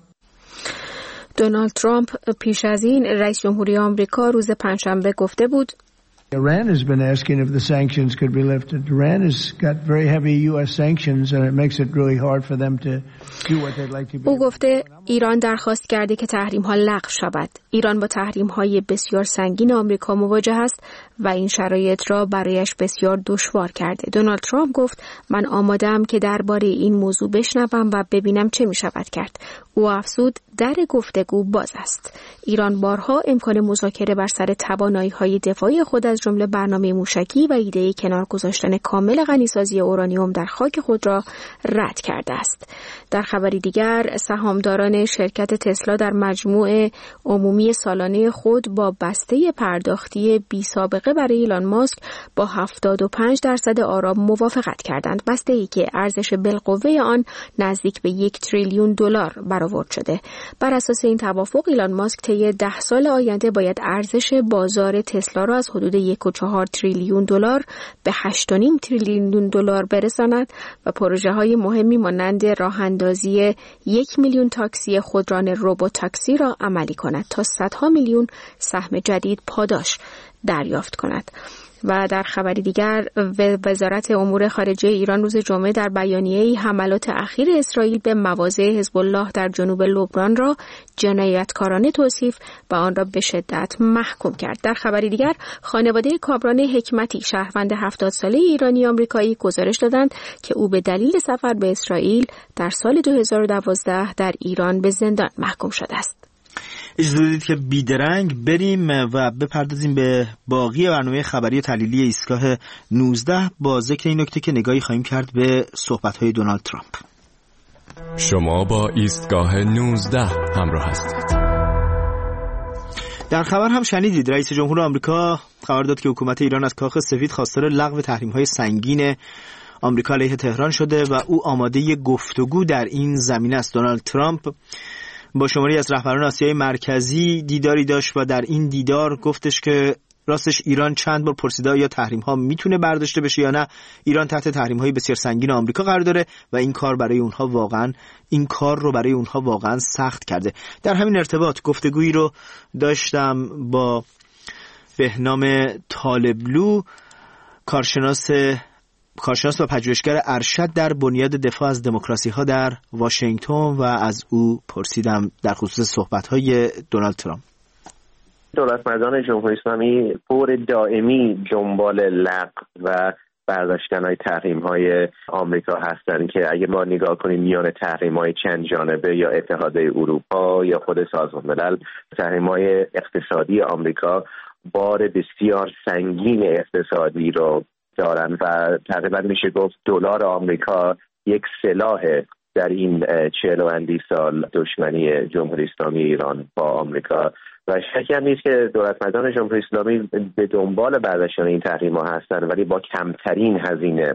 دونالد ترامپ پیش از این رئیس جمهوری آمریکا روز پنجشنبه گفته بود Iran has been asking if the sanctions could be lifted. Iran has got very heavy US sanctions and it makes it really hard for them to do what they'd like to be. او گفته ایران درخواست کرده که تحریم‌ها لغو شود. ایران با تحریم‌های بسیار سنگین آمریکا مواجه است و این شرایط را برایش بسیار دشوار کرده. دونالد ترامپ گفت من آماده‌ام که درباره این موضوع بشنوم و ببینم چه می‌شود کرد. او افزود در گفتگو باز است. ایران بارها امکان مذاکره بر سر توانایی‌های دفاعی خود از جمله برنامه موشکی و ایده کنار گذاشتن کامل غنیسازی اورانیوم در خاک خود را رد کرده است. در خبری دیگر، سهامداران شرکت تسلا در مجموع عمومی سالانه خود با بسته پرداختی بی سابقه برای ایلان ماسک با 75% آرام موافقت کردند. بسته‌ای که ارزش بالقوه آن نزدیک به 1 تریلیون دلار برآورد شده. بر اساس این توافق ایلان ماسک طی 10 سال آینده باید ارزش بازار تسلا را از حدود 1.4 تریلیون دلار به 8.5 تریلیون دلار برساند و پروژه‌های مهمی مانند راه‌اندازی 1 میلیون تاکسی خودران روبوت تاکسی را عملی کند تا صدها میلیون سهم جدید پاداش دریافت کند. و در خبری دیگر، وزارت امور خارجه ایران روز جمعه در بیانیه‌ای حملات اخیر اسرائیل به مواضع حزب الله در جنوب لبنان را جنایتکارانه توصیف و آن را به شدت محکوم کرد. در خبری دیگر، خانواده کامران حکمتی شهروند 70 ساله ایرانی آمریکایی گزارش دادند که او به دلیل سفر به اسرائیل در سال 2012 در ایران به زندان محکوم شده است. اجازه بدید که بیدرنگ بریم و بپردازیم به باقی برنامه خبری و تحلیلی ایستگاه 19 با ذکر این نکته که نگاهی خواهیم کرد به صحبت‌های دونالد ترامپ. شما با ایستگاه 19 همراه هستید. در خبر هم شنیدید رئیس جمهور آمریکا خبر داد که حکومت ایران از کاخ سفید خواستار لغو تحریم‌های سنگین آمریکا علیه تهران شده و او آماده گفتگو در این زمینه است. دونالد ترامپ با شماری از رهبران آسیای مرکزی دیداری داشت و در این دیدار گفتش که راستش ایران چند بار پرسیده آیا تحریم ها میتونه برداشته بشه یا نه. ایران تحت تحریم های بسیار سنگین آمریکا قرار داره و این کار رو برای اونها واقعا سخت کرده. در همین ارتباط گفتگویی رو داشتم با بهنام طالبلو، کارشناس و پژوهشگر ارشد در بنیاد دفاع از دموکراسی ها در واشنگتن و از او پرسیدم در خصوص صحبت های دونالد ترامپ. دولتمردان جمهوری اسلامی طور دائمی دنبال لغو و برداشتن‌های تحریم‌های آمریکا هستن که اگه ما نگاه کنیم میان تحریم‌های چند جانبه یا اتحادیه اروپا یا خود سازمان ملل، تحریم‌های اقتصادی آمریکا بار بسیار سنگین اقتصادی رو دارن و تقریبا میشه گفت دلار آمریکا یک سلاح در این 40 و اندی سال دشمنی جمهوری اسلامی ایران با آمریکا و شکی هم نیست که دولتمردان جمهوری اسلامی به دنبال برداشتن این تحریم‌ها هستن ولی با کمترین هزینه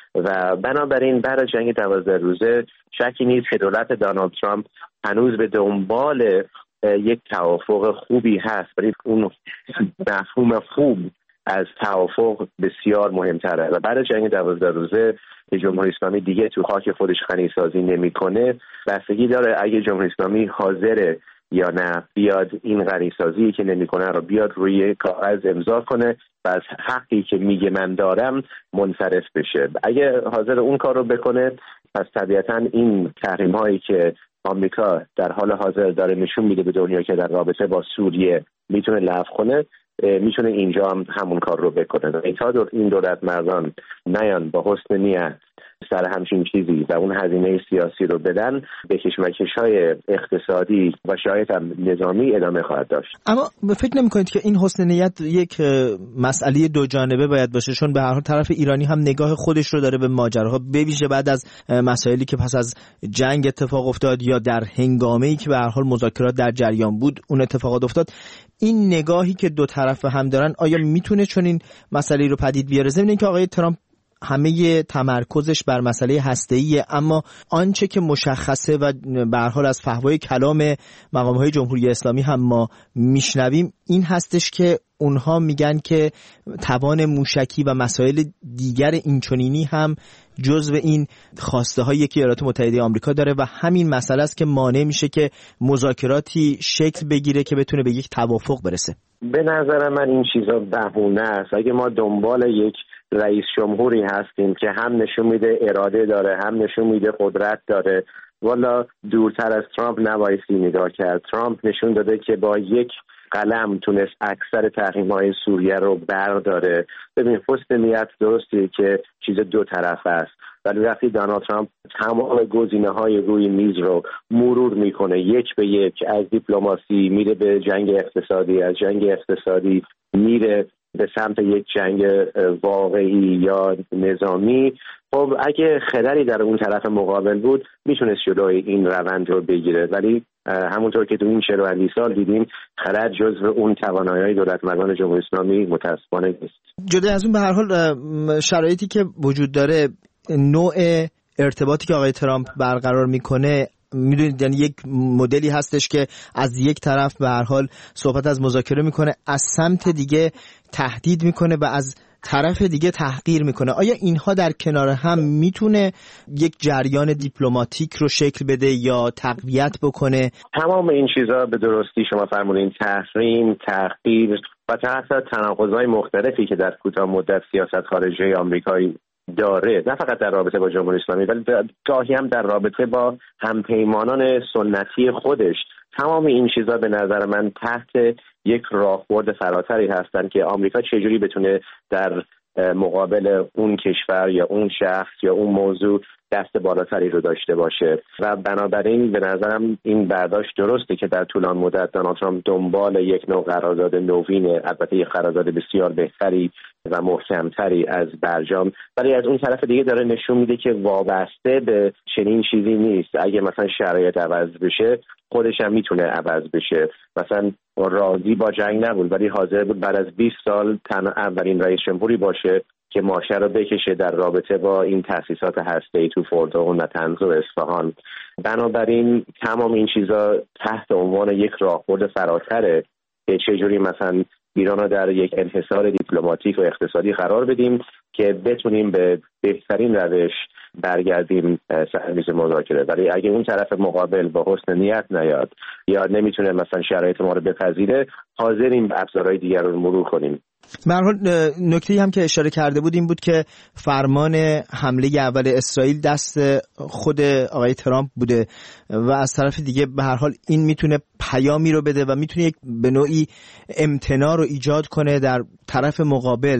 و بنابراین بعد از جنگ 12 روزه شکی نیست که دولت دونالد ترامپ هنوز به دنبال یک توافق خوبی هست ولی اون مفهوم خوب از توافق بسیار مهمتره و بعد از جنگ 12 روزه که جمهوری اسلامی دیگه تو خاک خودش غنیسازی نمیکنه بستگی داره اگه جمهوری اسلامی حاضره یا نه بیاد این غنیسازی که نمیکنه رو بیاد روی کاغذ امضا کنه و از حقی که میگه من دارم منصرف بشه. اگه حاضر اون کار رو بکنه پس طبیعتا این تحریم هایی که آمریکا در حال حاضر داره نشون میده به دنیا که در رابطه با سوریه میتونه لغو کنه میتونه اینجا هم همون کار رو بکنه. تا این دولت مردان نیان با حسن نیت سر همچین چیزی و اون هزینه سیاسی رو بدن به کشمکش‌های اقتصادی و شاید هم نظامی ادامه خواهد داشت. اما فکر نمی‌کنید که این حسن نیت یک مسئله دو جانبه باید باشه؟ چون به هر حال طرف ایرانی هم نگاه خودش رو داره به ماجراها، بویژه بعد از مسائلی که پس از جنگ اتفاق افتاد یا در هنگامه‌ای که به هر حال مذاکرات در جریان بود اون اتفاقات افتاد. این نگاهی که دو طرف هم دارن آیا میتونه چون این مسئله رو پدید بیاره؟ ضمن اینکه آقای ترامپ همه تمرکزش بر مسئله هسته‌ایه اما آنچه که مشخصه و به هر حال از فحوای کلام مقام‌های جمهوری اسلامی هم ما میشنویم این هستش که اونها میگن که توان موشکی و مسائل دیگر اینچنینی هم جزو این خواسته هایی که ایالات متحده آمریکا داره و همین مسئله است که مانع میشه که مذاکراتی شکل بگیره که بتونه به یک توافق برسه. به نظر من این چیزا بهونه است. اگه ما دنبال یک رئیس جمهوری هستیم که هم نشون میده اراده داره هم نشون میده قدرت داره، والا دورتر از ترامپ نبایستی نگاه کرد. ترامپ نشون داده که با یک قلم تونست اکثر تحریم‌های سوریه رو برداره. ببین حسن نیت درسته که چیز دو طرف است ولی وقتی دونالد ترامپ تمام گزینه‌های روی میز رو مرور میکنه یک به یک، از دیپلماسی میره به جنگ اقتصادی، از جنگ اقتصادی میره به سمت یک جنگ واقعی یا نظامی، خب اگه خللی در اون طرف مقابل بود میتونست جلوی این روند رو بگیره ولی همونطور که تو این 40 سال دیدیم خلل جزو اون توانایی‌های دولتمردان جمهوری اسلامی متأسفانه نیست. جدا از اون به هر حال شرایطی که وجود داره، نوع ارتباطی که آقای ترامپ برقرار میکنه میدونید یعنی یک مدلی هستش که از یک طرف به هر حال صحبت از مذاکره میکنه، از سمت دیگه تهدید میکنه و از طرف دیگه تحقیر میکنه. آیا اینها در کنار هم میتونه یک جریان دیپلماتیک رو شکل بده یا تقویت بکنه؟ تمام این چیزا به درستی شما فرمودین، تحریم، تحقیر و تناقض‌های مختلفی که در کوتاه مدت سیاست خارجی آمریکایی داره، نه فقط در رابطه با جمهوری اسلامی ولی گاهی هم در رابطه با همپیمانان سنتی خودش، تمام این چیزا به نظر من تحت یک راهبرد فراتری هستن که آمریکا چجوری بتونه در مقابل اون کشور یا اون شخص یا اون موضوع دست بالاتری رو داشته باشه و بنابراین به نظرم این برداشت درسته که در طولان مدت دونالد ترامپ دنبال یک نوع قرارداد نوین، البته یک قرارداد بسیار بهتری و محکمتری از برجام، ولی از اون طرف دیگه داره نشون میده که وابسته به چنین چیزی نیست. اگه مثلا شرایط عوض بشه خودش هم میتونه عوض بشه. مثلا راضی با جنگ نبود ولی حاضر بود بعد از 20 سال اولین رئیس جمهوری باشه که ماشه رو بکشه در رابطه با این تأسیسات هسته‌ای تو فوردو و نتنز و اصفهان. بنابراین تمام این چیزا تحت عنوان یک راهبرد فراتره که چجوری مثلا ایران رو در یک انحصار دیپلماتیک و اقتصادی قرار بدیم که بتونیم به بهترین روش برگردیم سر میز مذاکره. ولی اگه اون طرف مقابل با حسن نیت نیاد یا نمیتونه مثلا شرایط ما رو بپذیره، حاضریم ابزارهای دیگر رو مرور کنیم. به هر حال نکته‌ای هم که اشاره کرده بود این بود که فرمان حمله اول اسرائیل دست خود آقای ترامپ بوده و از طرف دیگه به هر حال این میتونه پیامی رو بده و میتونه یک به نوعی امتناع رو ایجاد کنه در طرف مقابل.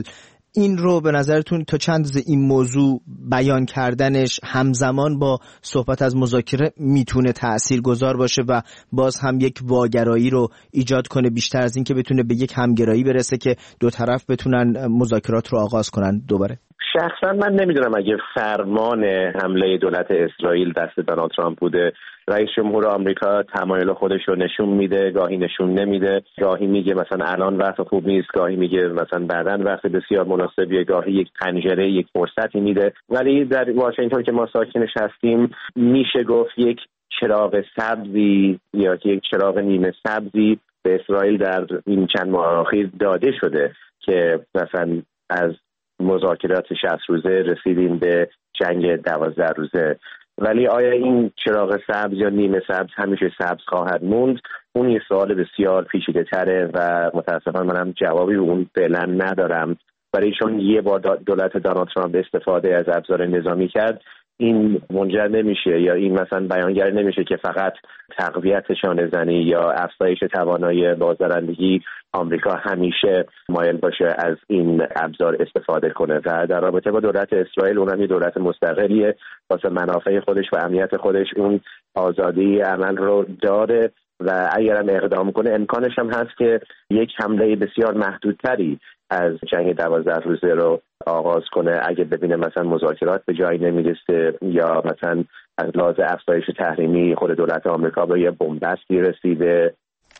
این رو به نظرتون تا چند روز این موضوع بیان کردنش همزمان با صحبت از مذاکره میتونه تاثیرگذار باشه و باز هم یک واگرایی رو ایجاد کنه بیشتر از این که بتونه به یک همگرایی برسه که دو طرف بتونن مذاکرات رو آغاز کنن دوباره؟ شخصا من نمیدونم اگه فرمان حمله دولت اسرائیل دست دونالد ترامپ بوده. رئیس جمهور آمریکا تمایل خودش رو نشون میده، گاهی نشون نمیده، گاهی میگه مثلا الان وقت خوب نیست، گاهی میگه مثلا بعداً وقت بسیار مناسبیه، گاهی یک پنجره، یک فرصتی میده. ولی در واشنگتن که ما ساکنش هستیم میشه گفت یک چراغ سبزی یا یک چراغ نیمه سبزی به اسرائیل در این چند ماه اخیر داده شده که مثلا از مذاکرات 60 روزه رسیدیم به جنگ 12 روزه. ولی آیا این چراغ سبز یا نیمه سبز همیشه سبز خواهد موند؟ اون یه سوال بسیار پیچیده تره و متاسفانه منم جوابی به اون فعلا ندارم. برای چون یه بار دولت دونالد ترامپ استفاده از ابزار نظامی کرد، این منجر نمیشه یا این مثلا بیانگر نمیشه که فقط تقویت شانه‌زنی یا افزایش توانایی بازدارندگی آمریکا همیشه مایل باشه از این ابزار استفاده کنه. و در رابطه با دولت اسرائیل، اونم یه دولت مستقلیه، واسه منافع خودش و امنیت خودش اون آزادی عمل رو داره و اگرم اقدام کنه امکانش هم هست که یک حمله بسیار محدودتری از جنگ 12 روزه رو آغاز کنه اگه ببینه مثلا مذاکرات به جایی نمیرسه یا مثلا از لحاظ افزایش تحریمی خود دولت آمریکا به یه بنبستی رسیده.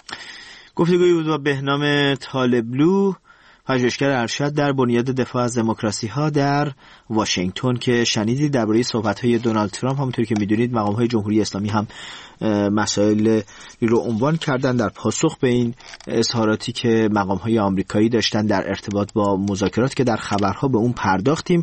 گفتگویی بود با بهنام طالبلو، پژوهشگر ارشد در بنیاد دفاع از دموکراسی ها در واشنگتن که شنیدید درباره صحبت‌های دونالد ترامپ. همونطور که می‌دونید مقام‌های جمهوری اسلامی هم مسائل رو عنوان کردن در پاسخ به این اظهاراتی که مقام‌های آمریکایی داشتن در ارتباط با مذاکرات که در خبرها به اون پرداختیم.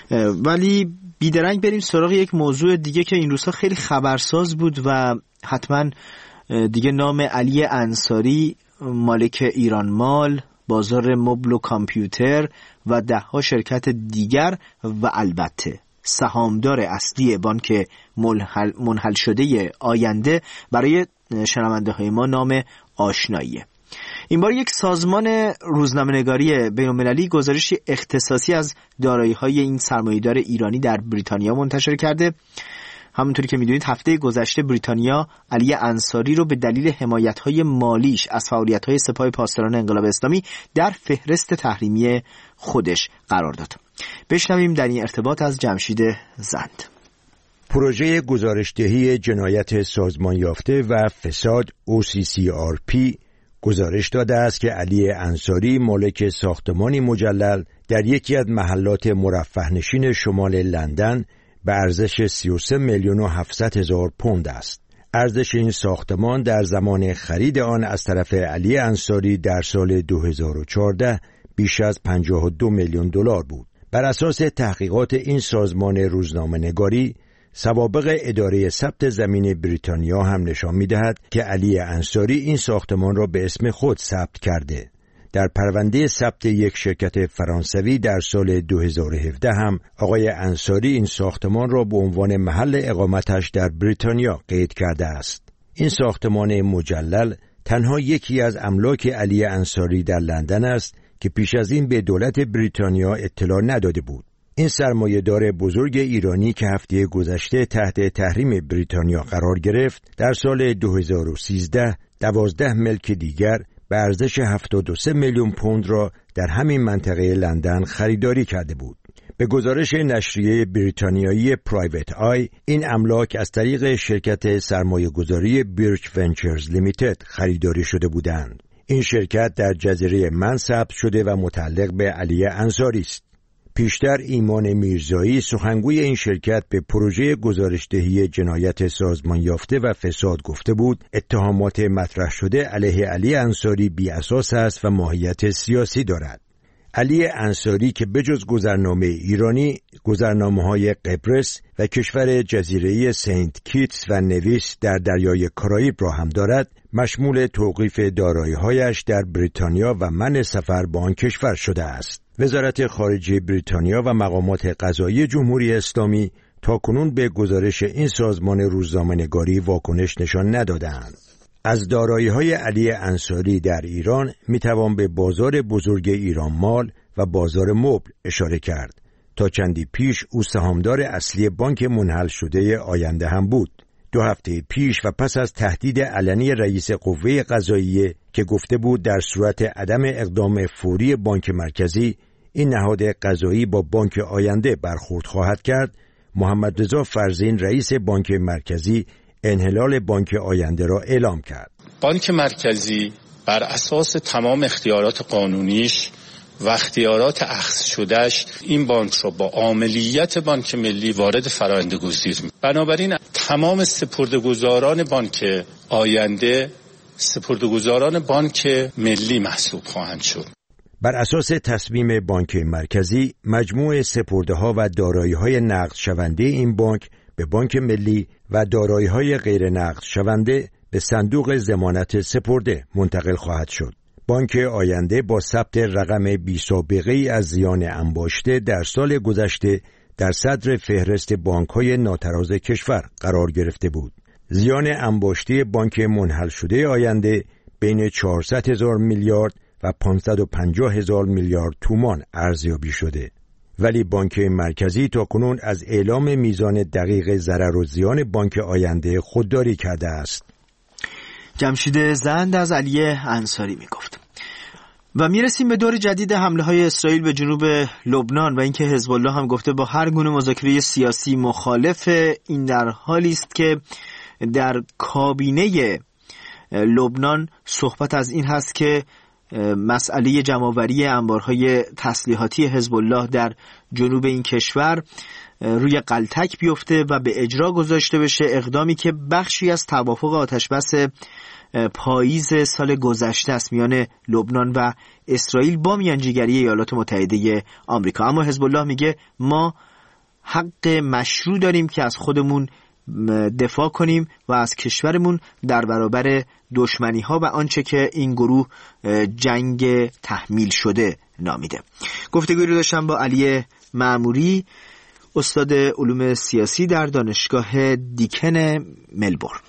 ولی بیدرنگ بریم سراغ یک موضوع دیگه که این روزها خیلی خبرساز بود و حتما دیگه نام علی انصاری، مالک ایران مال، بازار مبل و کامپیوتر و ده‌ها شرکت دیگر و البته سهامدار اصلی بانک منحل شده آینده برای شنونده های ما نام آشناییه. این بار یک سازمان روزنامه‌نگاری بین‌المللی گزارشی اختصاصی از دارایی‌های این سرمایه‌دار ایرانی در بریتانیا منتشر کرده. همونطوری که میدونید هفته گذشته بریتانیا علی انصاری رو به دلیل حمایت‌های مالیش از فعالیت‌های سپاه پاسداران انقلاب اسلامی در فهرست تحریمی خودش قرار داد. بشنویم در این ارتباط از جمشید زند. پروژه گزارشدهی جنایت سازمان یافته و فساد OCCRP گزارش داده است که علی انصاری مالک ساختمانی مجلل در یکی از محلات مرفه‌نشین شمال لندن به ارزش 33,700,000 پوند است. ارزش این ساختمان در زمان خرید آن از طرف علی انصاری در سال 2014 بیش از 52 میلیون دلار بود. بر اساس تحقیقات این سازمان روزنامه‌نگاری، سوابق اداره ثبت زمین بریتانیا هم نشان می‌دهد که علی انصاری این ساختمان را به اسم خود ثبت کرده. در پرونده ثبت یک شرکت فرانسوی در سال 2017 هم آقای انصاری این ساختمان را به عنوان محل اقامتش در بریتانیا قید کرده است. این ساختمان مجلل تنها یکی از املاک علی انصاری در لندن است که پیش از این به دولت بریتانیا اطلاع نداده بود. این سرمایه‌دار بزرگ ایرانی که هفته گذشته تحت تحریم بریتانیا قرار گرفت، در سال 2013 12 ملک دیگر به ارزش 73 میلیون پوند را در همین منطقه لندن خریداری کرده بود. به گزارش نشریه بریتانیایی پرایوت آی، این املاک از طریق شرکت سرمایه‌گذاری بیرچ ونچرز لیمیتد خریداری شده بودند. این شرکت در جزیره من ثبت شده و متعلق به علی انصاری است. پیشتر ایمان میرزایی، سخنگوی این شرکت، به پروژه گزارشدهی جنایت سازمان یافته و فساد گفته بود اتهامات مطرح شده علیه علی انصاری بی اساس است و ماهیت سیاسی دارد. علی انصاری که بجز گذرنامه ایرانی، گذرنامه‌های قبرس و کشور جزیره سنت کیتس و نویس در دریای کارائیب را هم دارد، مشمول توقیف دارایی‌هایش در بریتانیا و منع سفر به آن کشور شده است. وزارت خارجه بریتانیا و مقامات قضایی جمهوری اسلامی تاکنون به گزارش این سازمان روزنامه‌نگاری واکنش نشان ندادند. از دارایی‌های علی انصاری در ایران می‌توان به بازار بزرگ ایران مال و بازار مبل اشاره کرد. تا چندی پیش او سهامدار اصلی بانک منحل شده آینده هم بود. 2 هفته پیش و پس از تهدید علنی رئیس قوه قضاییه که گفته بود در صورت عدم اقدام فوری بانک مرکزی این نهاد قضایی با بانک آینده برخورد خواهد کرد، محمد رضا فرزین رئیس بانک مرکزی انحلال بانک آینده را اعلام کرد. بانک مرکزی بر اساس تمام اختیارات قانونیش و اختیارات اخذ شدهش این بانک را با عاملیت بانک ملی وارد فرآیند گزیر می‌کند. بنابراین تمام سپرده‌گذاران بانک آینده سپرده‌گذاران بانک ملی محسوب خواهند شد. بر اساس تصمیم بانک مرکزی مجموع سپرده‌ها و دارایی‌های نقد شونده این بانک به بانک ملی و دارایی‌های غیر نقد شونده به صندوق ضمانت سپرده منتقل خواهد شد. بانک آینده با ثبت رقم بی‌سابقه‌ای از زیان انباشته در سال گذشته در صدر فهرست بانک‌های ناتراز کشور قرار گرفته بود. زیان انباشته بانک منحل شده آینده بین 400,000 میلیارد و 550,000 میلیارد تومان ارزیابی شده. ولی بانک مرکزی تاکنون از اعلام میزان دقیق ضرر و زیان بانک آینده خودداری کرده است. جمشید زند از علی انصاری میگفت. و میرسیم به دور جدید حمله های اسرائیل به جنوب لبنان و اینکه حزب الله هم گفته با هر گونه مذاکره سیاسی مخالف. این در حالی است که در کابینه لبنان صحبت از این هست که مسئله جمع‌آوری انبارهای تسلیحاتی حزب الله در جنوب این کشور روی غلطک بیفته و به اجرا گذاشته بشه، اقدامی که بخشی از توافق آتشبس پاییز سال گذشته است میان لبنان و اسرائیل با میانجیگری ایالات متحده آمریکا. اما حزب الله میگه ما حق مشروع داریم که از خودمون دفاع کنیم و از کشورمون در برابر دشمنی ها و آنچه که این گروه جنگ تحمیل شده نامیده. گفتگوی رو داشتم با علی معموری، استاد علوم سیاسی در دانشگاه دیکن ملبورن.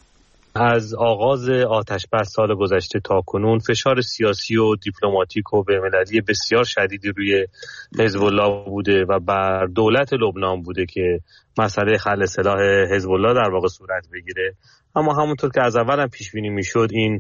از آغاز آتشبس سال گذشته تا کنون فشار سیاسی و دیپلماتیک و بین‌المللی بسیار شدیدی روی حزب الله بوده و بر دولت لبنان بوده که مسئله خلع سلاح حزب الله در واقع صورت بگیره. اما همونطور که از اول هم پیش بینی میشد این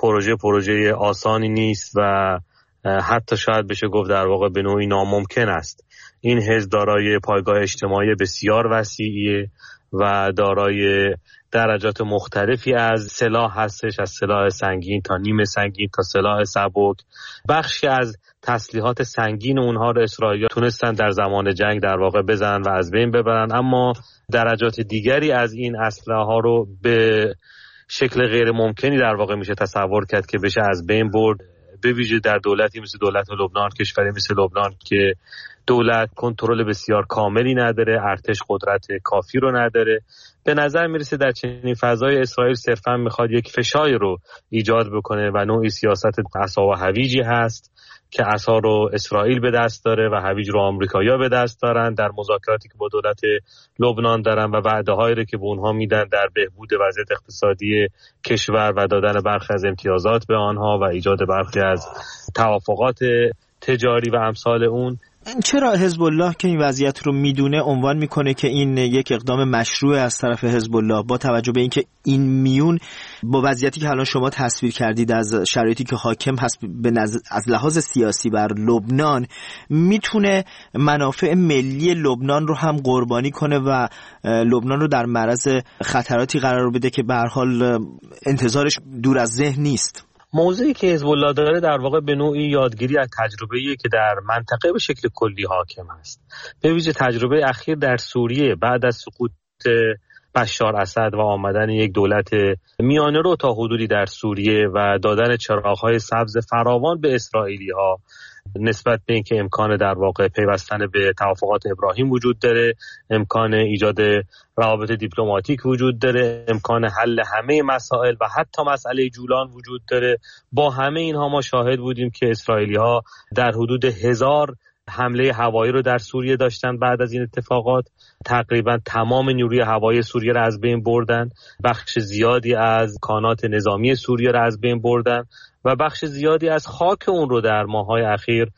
پروژه آسانی نیست و حتی شاید بشه گفت در واقع به نوعی ناممکن است. این حزب دارای پایگاه اجتماعی بسیار وسیعیه و دارای درجات مختلفی از سلاح هستش، از سلاح سنگین تا نیمه سنگین تا سلاح سبک. بخشی از تسلیحات سنگین اونها رو اسرائیل تونستن در زمان جنگ در واقع بزنن و از بین ببرن، اما درجات دیگری از این اسلحه ها رو به شکل غیر ممکنی در واقع میشه تصور کرد که بشه از بین برد، به ویژه در دولتی مثل دولت لبنان، کشوری مثل لبنان که دولت کنترل بسیار کاملی نداره، ارتش قدرت کافی رو نداره. به نظر میرسه در چنین فضای اسرائیل صرفا میخواد یک فشاری رو ایجاد بکنه و نوعی سیاست عصا و هویجی هست که عصا رو اسرائیل به دست داره و هویج رو آمریکایی‌ها به دست دارن در مذاکراتی که با دولت لبنان دارن و وعده‌هایی رو که به اونها میدن در بهبود وضعیت اقتصادی کشور و دادن برخی از امتیازات به آنها و ایجاد برخی از توافقات تجاری و امثال اون. چرا حزب الله که این وضعیت رو میدونه عنوان میکنه که این یک اقدام مشروع از طرف حزب الله، با توجه به اینکه این میون با وضعیتی که الان شما تصویر کردید از شرایطی که حاکم هست از لحاظ سیاسی بر لبنان، میتونه منافع ملی لبنان رو هم قربانی کنه و لبنان رو در معرض خطراتی قرار بده که به هر حال انتظارش دور از ذهن نیست؟ موضوعی که حزب الله داره در واقع به نوعی یادگیری از تجربه‌ای که در منطقه به شکل کلی حاکم است. به ویژه تجربه اخیر در سوریه بعد از سقوط بشار اسد و آمدن یک دولت میانه رو تا حدودی در سوریه و دادن چراغ‌های سبز فراوان به اسرائیلی‌ها نسبت به اینکه امکان در واقع پیوستن به توافقات ابراهیم وجود داره، امکان ایجاد روابط دیپلماتیک وجود داره، امکان حل همه مسائل و حتی مسئله جولان وجود داره. با همه اینها ما شاهد بودیم که اسرائیلی‌ها در حدود 1000 حمله هوایی رو در سوریه داشتن. بعد از این اتفاقات تقریبا تمام نیروی هوایی سوریه رو از بین بردن، بخش زیادی از کانات نظامی سوریه رو از بین بردن و بخش زیادی از خاک اون رو در ماه‌های اخیر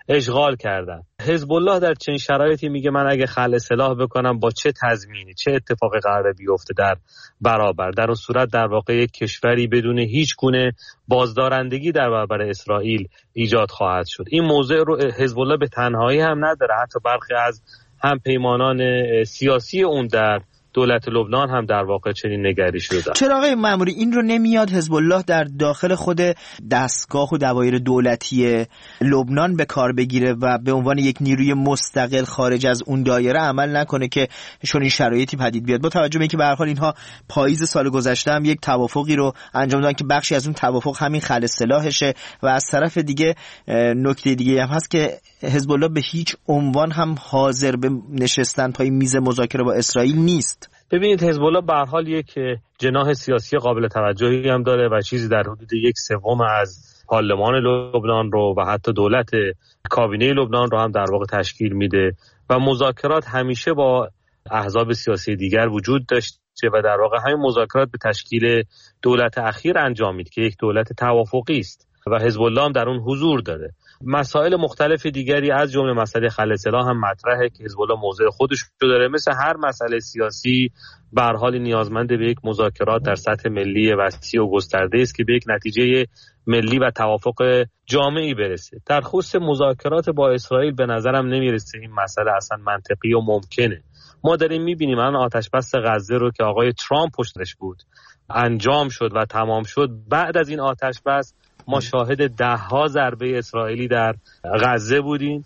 اشغال کردن. حزب الله در چنین شرایطی میگه من اگه خلع سلاح بکنم با چه تضمینی، چه اتفاقی قراره بیفته در برابر؟ در اون صورت در واقع یک کشوری بدون هیچ گونه بازدارندگی در برابر اسرائیل ایجاد خواهد شد. این موضوع رو حزب الله به تنهایی هم نداره، حتی برخی از همپیمانان سیاسی اون در دولت لبنان هم در واقع چنین نگرشی رو دارن. چرا آقای مأموری این رو نمیاد حزب الله در داخل خود دستگاه و دوایر دولتی لبنان به کار بگیره و به عنوان یک نیروی مستقل خارج از اون دایره عمل نکنه که چون این شرایطی پدید بیاد، با توجه به اینکه به هر حال اینها پاییز سال گذشته هم یک توافقی رو انجام دادن که بخشی از اون توافق همین خلع سلاحشه و از طرف دیگه نکته دیگه هم هست که حزب الله به هیچ عنوان هم حاضر به نشستن پای میز مذاکره با اسرائیل نیست. ببینید حزب الله به هر حال یک جناح سیاسی قابل توجهی هم داره و چیزی در حدود 1/3 از پارلمان لبنان رو و حتی دولت کابینه لبنان رو هم در واقع تشکیل میده و مذاکرات همیشه با احزاب سیاسی دیگر وجود داشته و در واقع همین مذاکرات به تشکیل دولت اخیر انجامید که یک دولت توافقی است و حزب الله هم در اون حضور داره. مسائل مختلف دیگری از جمله مسئله خلع سلاح هم مطرحه که حزب الله موضع خودش رو داره. مثل هر مسئله سیاسی به هر حال نیازمند به یک مذاکرات در سطح ملی وسیع و گسترده است که به یک نتیجه ملی و توافق جامعی برسه. در خصوص مذاکرات با اسرائیل به نظرم نمیرسه این مسئله اصلا منطقی و ممکنه. ما داریم میبینیم الان آتش بس غزه رو که آقای ترامپ پشتش بود انجام شد و تمام شد. بعد از این آتش بس ما شاهد 10 ضربه اسرائیلی در غزه بودیم.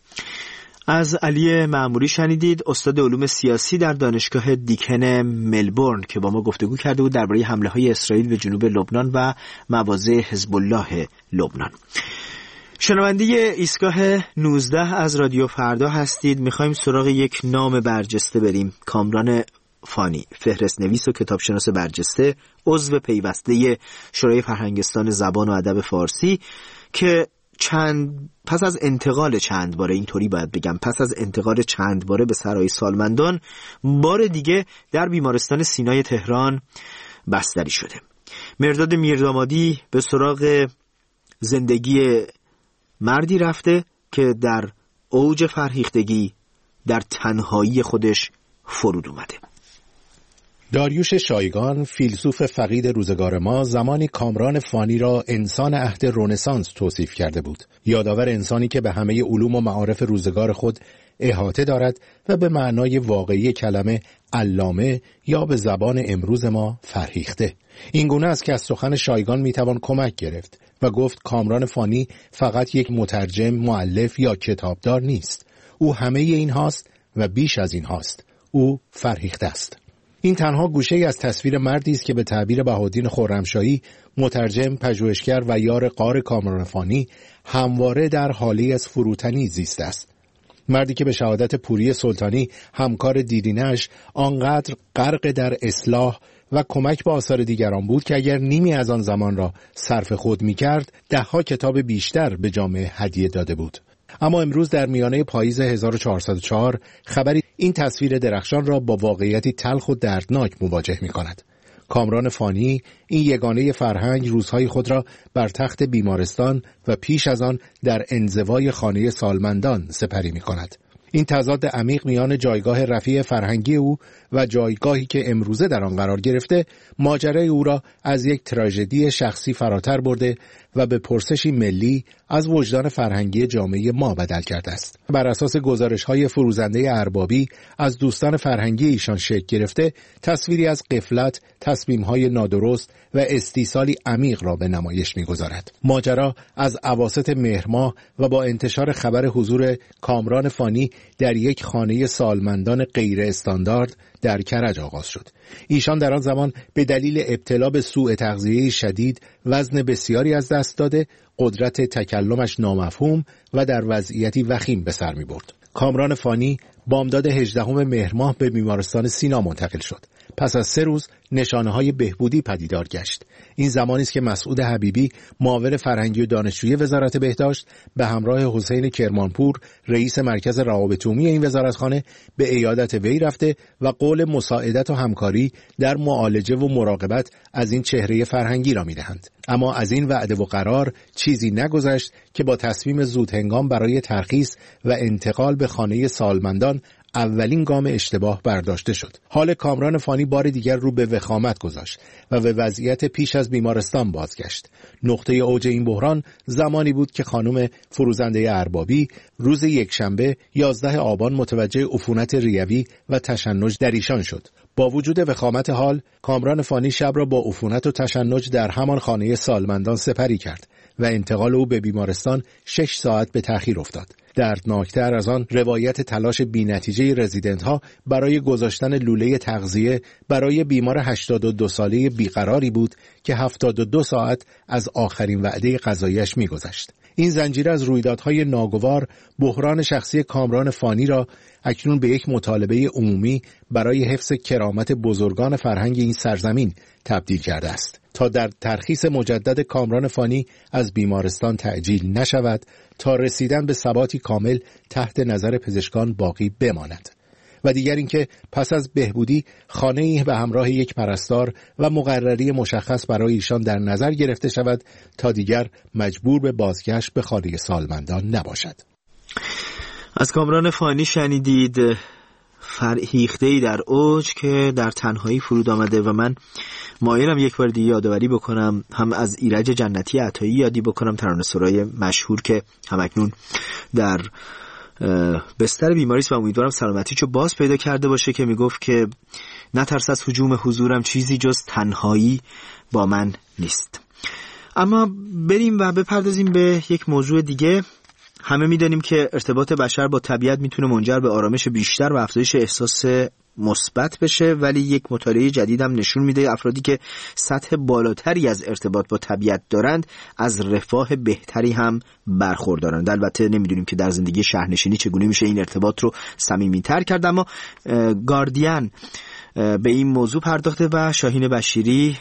از علی مأموری شنیدید، استاد علوم سیاسی در دانشگاه دیکن ملبورن که با ما گفتگو کرده بود درباره حمله‌های اسرائیل به جنوب لبنان و مواضع حزب الله لبنان. شنونده ایستگاه 19 از رادیو فردا هستید. میخوایم سراغ یک نام برجسته بریم. کامران فانی، فهرست نویس و کتابشناس برجسته، عضو پیوسته شورای فرهنگستان زبان و ادب فارسی که پس از انتقال چند باره، اینطوری باید بگم، پس از انتقال چند باره به سرای سالمندان، بار دیگه در بیمارستان سینای تهران بستری شده. مرداد میردامادی به سراغ زندگی مردی رفته که در اوج فرهیختگی در تنهایی خودش فرود اومده. داریوش شایگان، فیلسوف فقید روزگار ما، زمانی کامران فانی را انسان عهد رنسانس توصیف کرده بود. یادآور انسانی که به همه علوم و معارف روزگار خود احاطه دارد و به معنای واقعی کلمه علامه یا به زبان امروز ما فرهیخته. این گونه است که از سخن شایگان میتوان کمک گرفت و گفت کامران فانی فقط یک مترجم، مؤلف یا کتابدار نیست. او همه این هاست و بیش از این هاست. او فرهیخته است. این تنها گوشه‌ای از تصویر مردی است که به تعبیر بهاءالدین خرمشاهی، مترجم، پژوهشگر و یار غار کامران فانی، همواره در حالی از فروتنی زیسته است. مردی که به شهادت پوری سلطانی، همکار دیرینه‌اش، آنقدر غرق در اصلاح و کمک به آثار دیگران بود که اگر نیمی از آن زمان را صرف خود می‌کرد، 10 کتاب بیشتر به جامعه هدیه داده بود. اما امروز در میانه پاییز 1404 خبری این تصویر درخشان را با واقعیتی تلخ و دردناک مواجه می‌کند. کامران فانی، این یگانه فرهنگ، روزهای خود را بر تخت بیمارستان و پیش از آن در انزوای خانه سالمندان سپری می‌کند. این تضاد عمیق میان جایگاه رفیع فرهنگی او و جایگاهی که امروزه در آن قرار گرفته، ماجرای او را از یک تراژدی شخصی فراتر برده و به پرسشی ملی از وجدان فرهنگی جامعه ما بدل کرده است. بر اساس گزارش‌های فروزنده اربابی از دوستان فرهنگی ایشان شکل گرفته، تصویری از غفلت، تصمیم‌های نادرست و استیصالی عمیق را به نمایش می‌گذارد. ماجرا از اواسط مهر ماه و با انتشار خبر حضور کامران فانی در یک خانه سالمندان غیر استاندارد در کرج آغاز شد. ایشان در آن زمان به دلیل ابتلا به سوء تغذیه شدید وزن بسیاری از دست داده، قدرت تکلمش نامفهوم و در وضعیتی وخیم به سر می برد. کامران فانی بامداد 18 مهر ماه به بیمارستان سینا منتقل شد. پس از 3 روز نشانه‌های بهبودی پدیدار گشت. این زمانی است که مسعود حبیبی معاون فرهنگی و دانشجویی وزارت بهداشت به همراه حسین کرمانپور رئیس مرکز روابط عمومی این وزارتخانه به عیادت وی رفته و قول مساعدت و همکاری در معالجه و مراقبت از این چهره فرهنگی را می‌دهند. اما از این وعده و قرار چیزی نگذشت که با تصمیم زودهنگام برای ترخیص و انتقال به خانه سالمندان اولین گام اشتباه برداشته شد. حال کامران فانی بار دیگر رو به وخامت گذاشت و به وضعیت پیش از بیمارستان بازگشت. نقطه اوج این بحران زمانی بود که خانم فروزنده اربابی روز یکشنبه 11 آبان متوجه عفونت ریوی و تشنج در ایشان شد. با وجود وخامت حال، کامران فانی شب را با عفونت و تشنج در همان خانه سالمندان سپری کرد و انتقال او به بیمارستان 6 ساعت به تأخیر افتاد. دردناکتر از آن روایت تلاش بی‌نتیجه رزیدنت‌ها برای گذاشتن لوله تغذیه برای بیمار 82 ساله بیقراری بود که 72 ساعت از آخرین وعده غذایی‌اش می‌گذشت. این زنجیره از رویدادهای ناگوار بحران شخصی کامران فانی را اکنون به یک مطالبه عمومی برای حفظ کرامت بزرگان فرهنگ این سرزمین تبدیل کرده است تا در ترخیص مجدد کامران فانی از بیمارستان تعجیل نشود تا رسیدن به ثباتی کامل تحت نظر پزشکان باقی بماند. و دیگر اینکه پس از بهبودی خانه‌ای به همراه یک پرستار و مقرری مشخص برای ایشان در نظر گرفته شود تا دیگر مجبور به بازگشت به خانه سالمندان نباشد. از کامران فانی شنیدید، فرهیخته‌ای در اوج که در تنهایی فرود آمده و من مایلم یک بار دیگه یادآوری بکنم، هم از ایرج جنتی عطایی یادی بکنم، ترانه‌سرای مشهور که همکنون در بستر بیماری است و امیدوارم سلامتیشو باز پیدا کرده باشه، که میگفت که نترس از هجوم حضورم، چیزی جز تنهایی با من نیست. اما بریم و بپردازیم به یک موضوع دیگه. همه میدانیم که ارتباط بشر با طبیعت میتونه منجر به آرامش بیشتر و افزایش احساس مثبت بشه، ولی یک مطالعه جدید هم نشون میده افرادی که سطح بالاتری از ارتباط با طبیعت دارند از رفاه بهتری هم برخوردارند. البته نمیدونیم که در زندگی شهرنشینی چگونه میشه این ارتباط رو صمیمیتر کرد، اما گاردین به این موضوع پرداخته و شاهین بشیری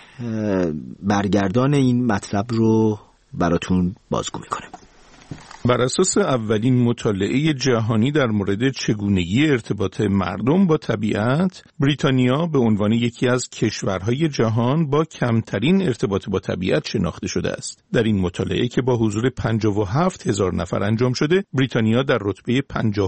برگردان این مطلب رو براتون بازگو میکنه. بر اساس اولین مطالعه جهانی در مورد چگونگی ارتباط مردم با طبیعت، بریتانیا به عنوان یکی از کشورهای جهان با کمترین ارتباط با طبیعت شناخته شده است. در این مطالعه که با حضور 57,000 نفر انجام شده، بریتانیا در رتبه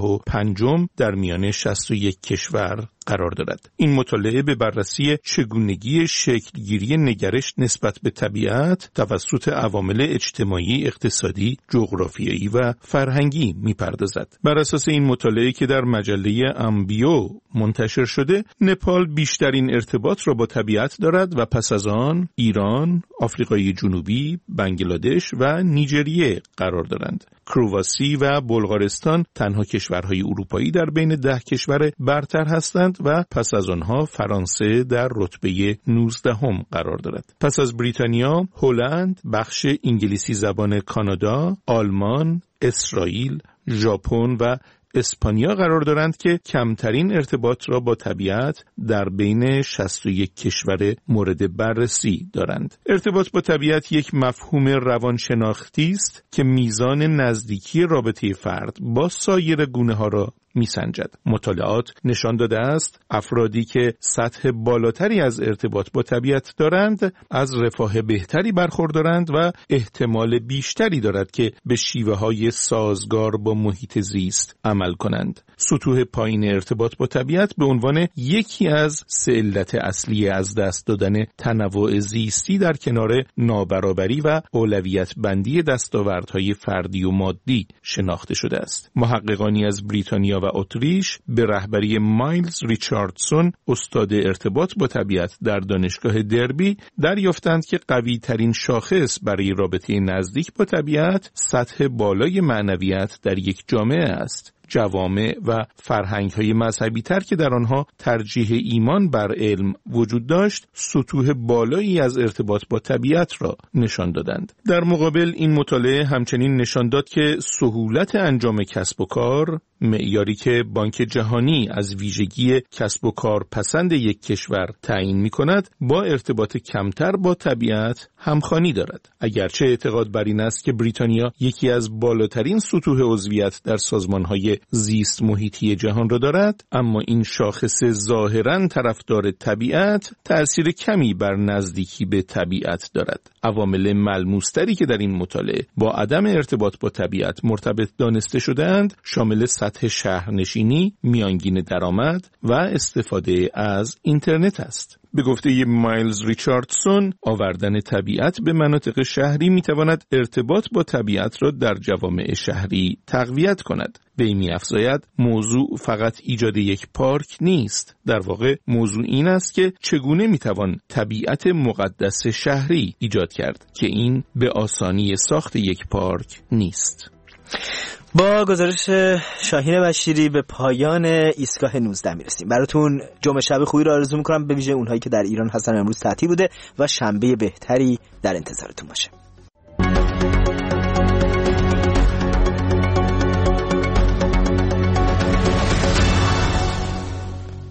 55م در میان 61 کشور قرار دارد. این مطالعه به بررسی چگونگی شکلگیری نگرش نسبت به طبیعت توسط عوامل اجتماعی، اقتصادی، جغرافیایی و فرهنگی می‌پردازد. بر اساس این مطالعه که در مجله امبیو منتشر شده، نپال بیشترین ارتباط را با طبیعت دارد و پس از آن ایران، آفریقای جنوبی، بنگلادش و نیجریه قرار دارند. کرواسی و بلغارستان تنها کشورهای اروپایی در بین 10 کشور برتر هستند و پس از آنها فرانسه در رتبه 19م قرار دارد. پس از بریتانیا، هلند، بخش انگلیسی زبان کانادا، آلمان، اسرائیل، ژاپن و اسپانیا قرار دارند که کمترین ارتباط را با طبیعت در بین 61 کشور مورد بررسی دارند. ارتباط با طبیعت یک مفهوم روانشناختی است که میزان نزدیکی رابطه فرد با سایر گونه‌ها را میسنجد. مطالعات نشان داده است افرادی که سطح بالاتری از ارتباط با طبیعت دارند از رفاه بهتری برخوردارند و احتمال بیشتری دارد که به شیوه‌های سازگار با محیط زیست عمل کنند. سطوح پایین ارتباط با طبیعت به عنوان یکی از 3 علت اصلی از دست دادن تنوع زیستی در کنار نابرابری و اولویت بندی دستاوردهای فردی و مادی شناخته شده است. محققانی از بریتانیا و اتریش به رهبری مایلز ریچاردسون، استاد ارتباط با طبیعت در دانشگاه دربی، دریافتند که قوی ترین شاخص برای رابطه نزدیک با طبیعت سطح بالای معنویت در یک جامعه است. جوامع و فرهنگ‌های مذهبی تر که در آنها ترجیح ایمان بر علم وجود داشت، سطوح بالایی از ارتباط با طبیعت را نشان دادند. در مقابل این مطالعه همچنین نشان داد که سهولت انجام کسب و کار، معیاری که بانک جهانی از ویژگی کسب و کار پسند یک کشور تعیین می‌کند با ارتباط کمتر با طبیعت همخوانی دارد. اگرچه اعتقاد بر این است که بریتانیا یکی از بالاترین سطوح عضویت در سازمان‌های زیست محیطی جهان را دارد، اما این شاخص ظاهراً طرفدار طبیعت تأثیر کمی بر نزدیکی به طبیعت دارد. عوامل ملموس‌تری که در این مطالعه با عدم ارتباط با طبیعت مرتبط دانسته شده‌اند شامل سطح شهرنشینی، میانگین درآمد و استفاده از اینترنت است. به گفته مایلز ریچاردسون، آوردن طبیعت به مناطق شهری میتواند ارتباط با طبیعت را در جوامع شهری تقویت کند. وی می‌افزاید موضوع فقط ایجاد یک پارک نیست. در واقع موضوع این است که چگونه میتوان طبیعت مقدس شهری ایجاد کرد که این به آسانی ساخت یک پارک نیست. با گزارش شاهین بشیری به پایان ایستگاه 19 میرسیم. براتون جمعه شب خوبی رو آرزو میکنم، به ویژه اونهایی که در ایران هستن امروز تعطیل بوده و شنبه بهتری در انتظارتون باشه.